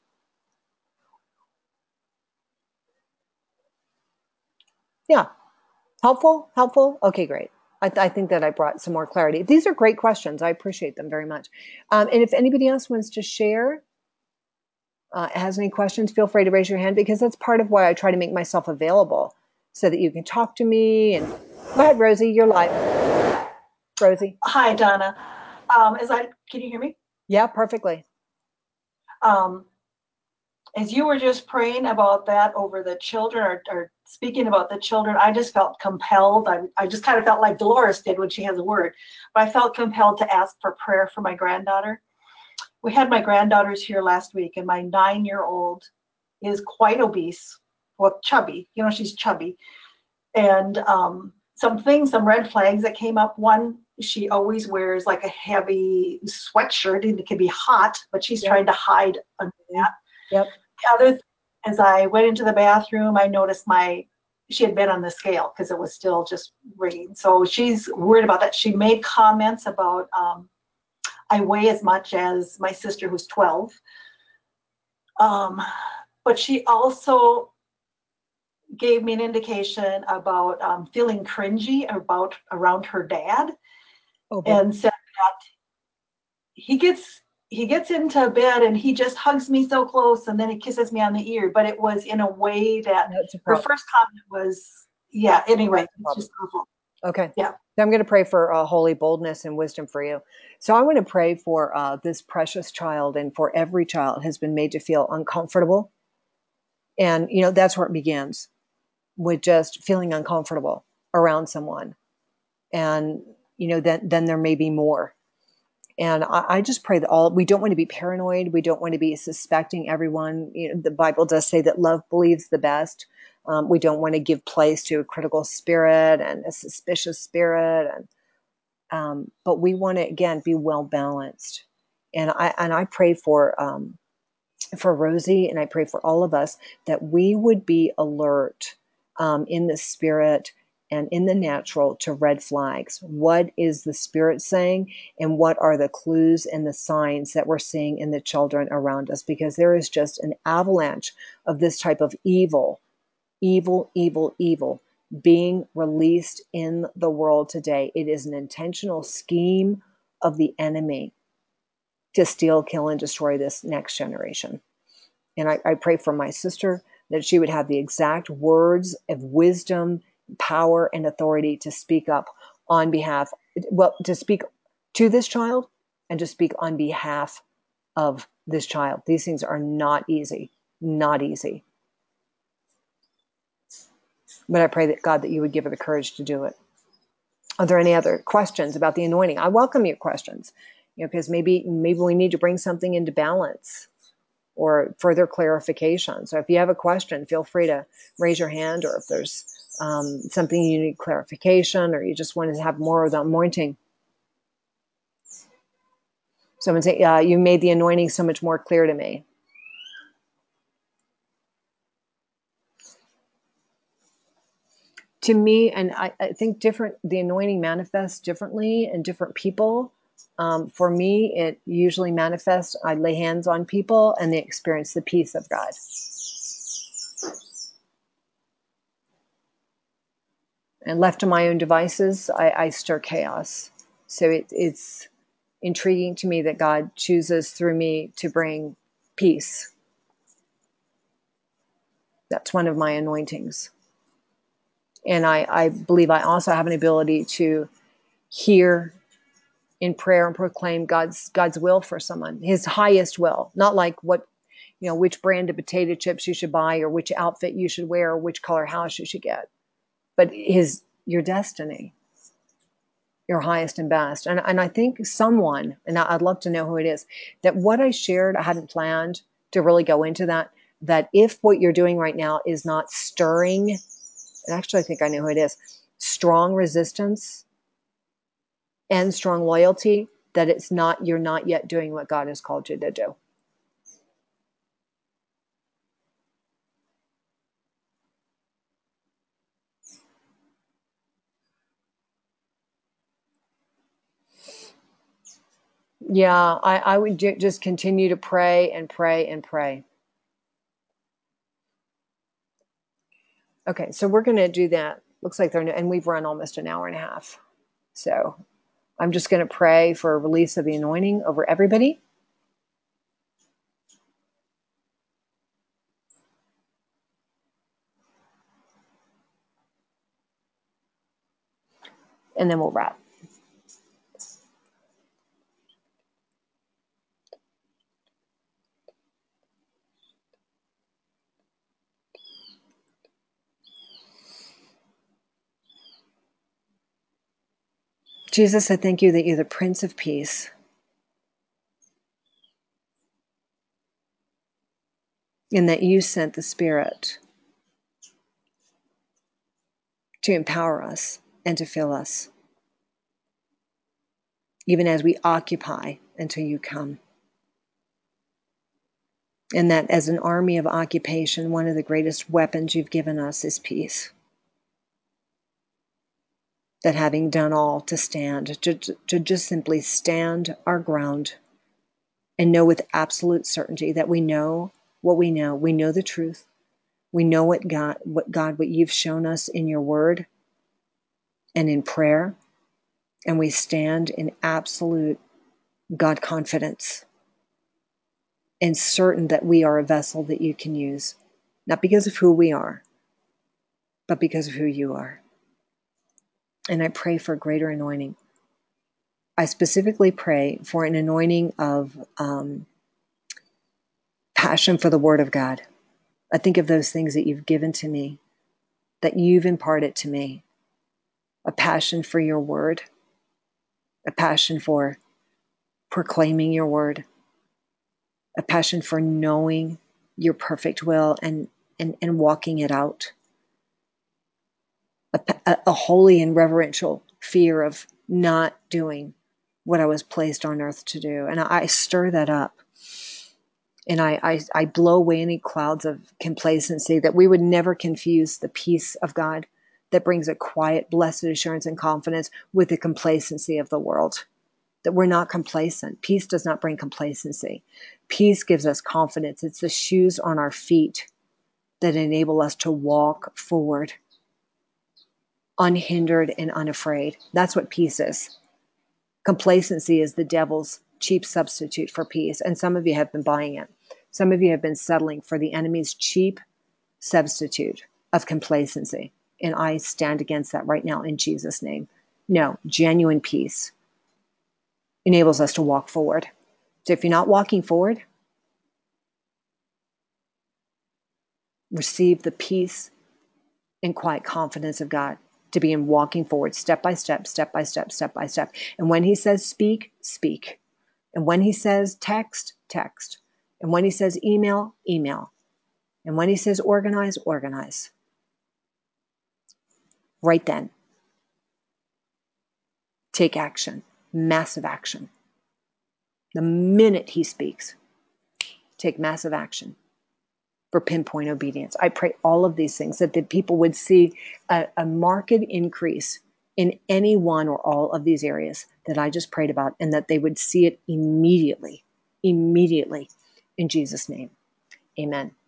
Speaker 1: Yeah. Helpful? Helpful? Okay, great. I, th- I think that I brought some more clarity. These are great questions. I appreciate them very much. Um, and if anybody else wants to share, uh, has any questions, feel free to raise your hand, because that's part of why I try to make myself available so that you can talk to me. And go ahead, Rosie, you're live. Rosie.
Speaker 3: Hi, Donna. Um, as I can you hear me?
Speaker 1: Yeah, perfectly.
Speaker 3: Um, as you were just praying about that over the children, or, or speaking about the children, I just felt compelled. I, I just kind of felt like Dolores did when she has a word, but I felt compelled to ask for prayer for my granddaughter. We had my granddaughters here last week, and my nine-year-old is quite obese, well, chubby. You know, she's chubby. And um, some things, some red flags that came up. One, she always wears like a heavy sweatshirt, and it can be hot, but she's
Speaker 1: Yep.
Speaker 3: trying to hide under that.
Speaker 1: Yep.
Speaker 3: The other, as I went into the bathroom, I noticed my she had been on the scale because it was still just ringing. So she's worried about that. She made comments about um, I weigh as much as my sister who's twelve. Um, but she also gave me an indication about um, feeling cringy about around her dad,
Speaker 1: Oh, boy.
Speaker 3: and said that he gets he gets into bed and he just hugs me so close, and then he kisses me on the ear, but it was in a way that
Speaker 1: That's a
Speaker 3: her
Speaker 1: problem.
Speaker 3: first comment was, yeah, anyway,
Speaker 1: That's a
Speaker 3: it's
Speaker 1: problem.
Speaker 3: just awful.
Speaker 1: Okay.
Speaker 3: Yeah.
Speaker 1: So I'm going to pray for uh, holy boldness and wisdom for you. So I want to pray for uh, this precious child, and for every child has been made to feel uncomfortable. And, you know, that's where it begins, with just feeling uncomfortable around someone. And, you know, then, then there may be more. And I, I just pray that all, we don't want to be paranoid. We don't want to be suspecting everyone. You know, the Bible does say that love believes the best. Um, we don't want to give place to a critical spirit and a suspicious spirit. And, um, but we want to, again, be well balanced. And I, and I pray for, um, for Rosie, and I pray for all of us, that we would be alert um, in the spirit and in the natural to red flags. What is the spirit saying, and what are the clues and the signs that we're seeing in the children around us? Because there is just an avalanche of this type of evil, evil, evil, evil being released in the world today. It is an intentional scheme of the enemy to steal, kill, and destroy this next generation. And I, I pray for my sister that she would have the exact words of wisdom, power, and authority to speak up on behalf, well, to speak to this child and to speak on behalf of this child. These things are not easy, not easy. But I pray that God, that you would give her the courage to do it. Are there any other questions about the anointing? I welcome your questions, you know, because maybe maybe we need to bring something into balance or further clarification. So if you have a question, feel free to raise your hand, or if there's um, something you need clarification, or you just want to have more of the anointing. Someone say, uh, you made the anointing so much more clear to me. To me, and I, I think different, the anointing manifests differently in different people. Um, for me, it usually manifests, I lay hands on people and they experience the peace of God. And left to my own devices, I, I stir chaos. So it, it's intriguing to me that God chooses through me to bring peace. That's one of my anointings. And I, I believe I also have an ability to hear in prayer and proclaim God's God's will for someone, his highest will, not like what, you know, which brand of potato chips you should buy or which outfit you should wear or which color house you should get, but his your destiny, your highest and best. And, and I think someone, and I'd love to know who it is, that what I shared, I hadn't planned to really go into that, that if what you're doing right now is not stirring, and actually I think I know who it is, strong resistance and strong loyalty, that it's not, you're not yet doing what God has called you to do. Yeah, I, I would ju- just continue to pray and pray and pray. Okay, so we're going to do that. Looks like they're, and we've run almost an hour and a half. So I'm just going to pray for a release of the anointing over everybody. And then we'll wrap. Jesus, I thank you that you're the Prince of Peace. And that you sent the Spirit to empower us and to fill us, even as we occupy until you come. And that as an army of occupation, one of the greatest weapons you've given us is peace. That having done all to stand, to, to just simply stand our ground and know with absolute certainty that we know what we know. We know the truth. We know what God, what God, what you've shown us in your word and in prayer. And we stand in absolute God confidence and certain that we are a vessel that you can use, not because of who we are, but because of who you are. And I pray for greater anointing. I specifically pray for an anointing of um, passion for the word of God. I think of those things that you've given to me, that you've imparted to me, a passion for your word, a passion for proclaiming your word, a passion for knowing your perfect will and, and, and walking it out, a, a, a holy and reverential fear of not doing what I was placed on earth to do. And I, I stir that up. And I, I, I blow away any clouds of complacency, that we would never confuse the peace of God that brings a quiet, blessed assurance and confidence with the complacency of the world. That we're not complacent. Peace does not bring complacency. Peace gives us confidence. It's the shoes on our feet that enable us to walk forward, unhindered and unafraid. That's what peace is. Complacency is the devil's cheap substitute for peace. And some of you have been buying it. Some of you have been settling for the enemy's cheap substitute of complacency. And I stand against that right now in Jesus' name. No, genuine peace enables us to walk forward. So if you're not walking forward, receive the peace and quiet confidence of God to be in walking forward, step by step, step by step, step by step. And when he says speak, speak. And when he says text, text. And when he says email, email. And when he says organize, organize. Right then, take action, massive action. The minute he speaks, take massive action for pinpoint obedience. I pray all of these things, that the people would see a, a marked increase in any one or all of these areas that I just prayed about, and that they would see it immediately, immediately in Jesus' name. Amen.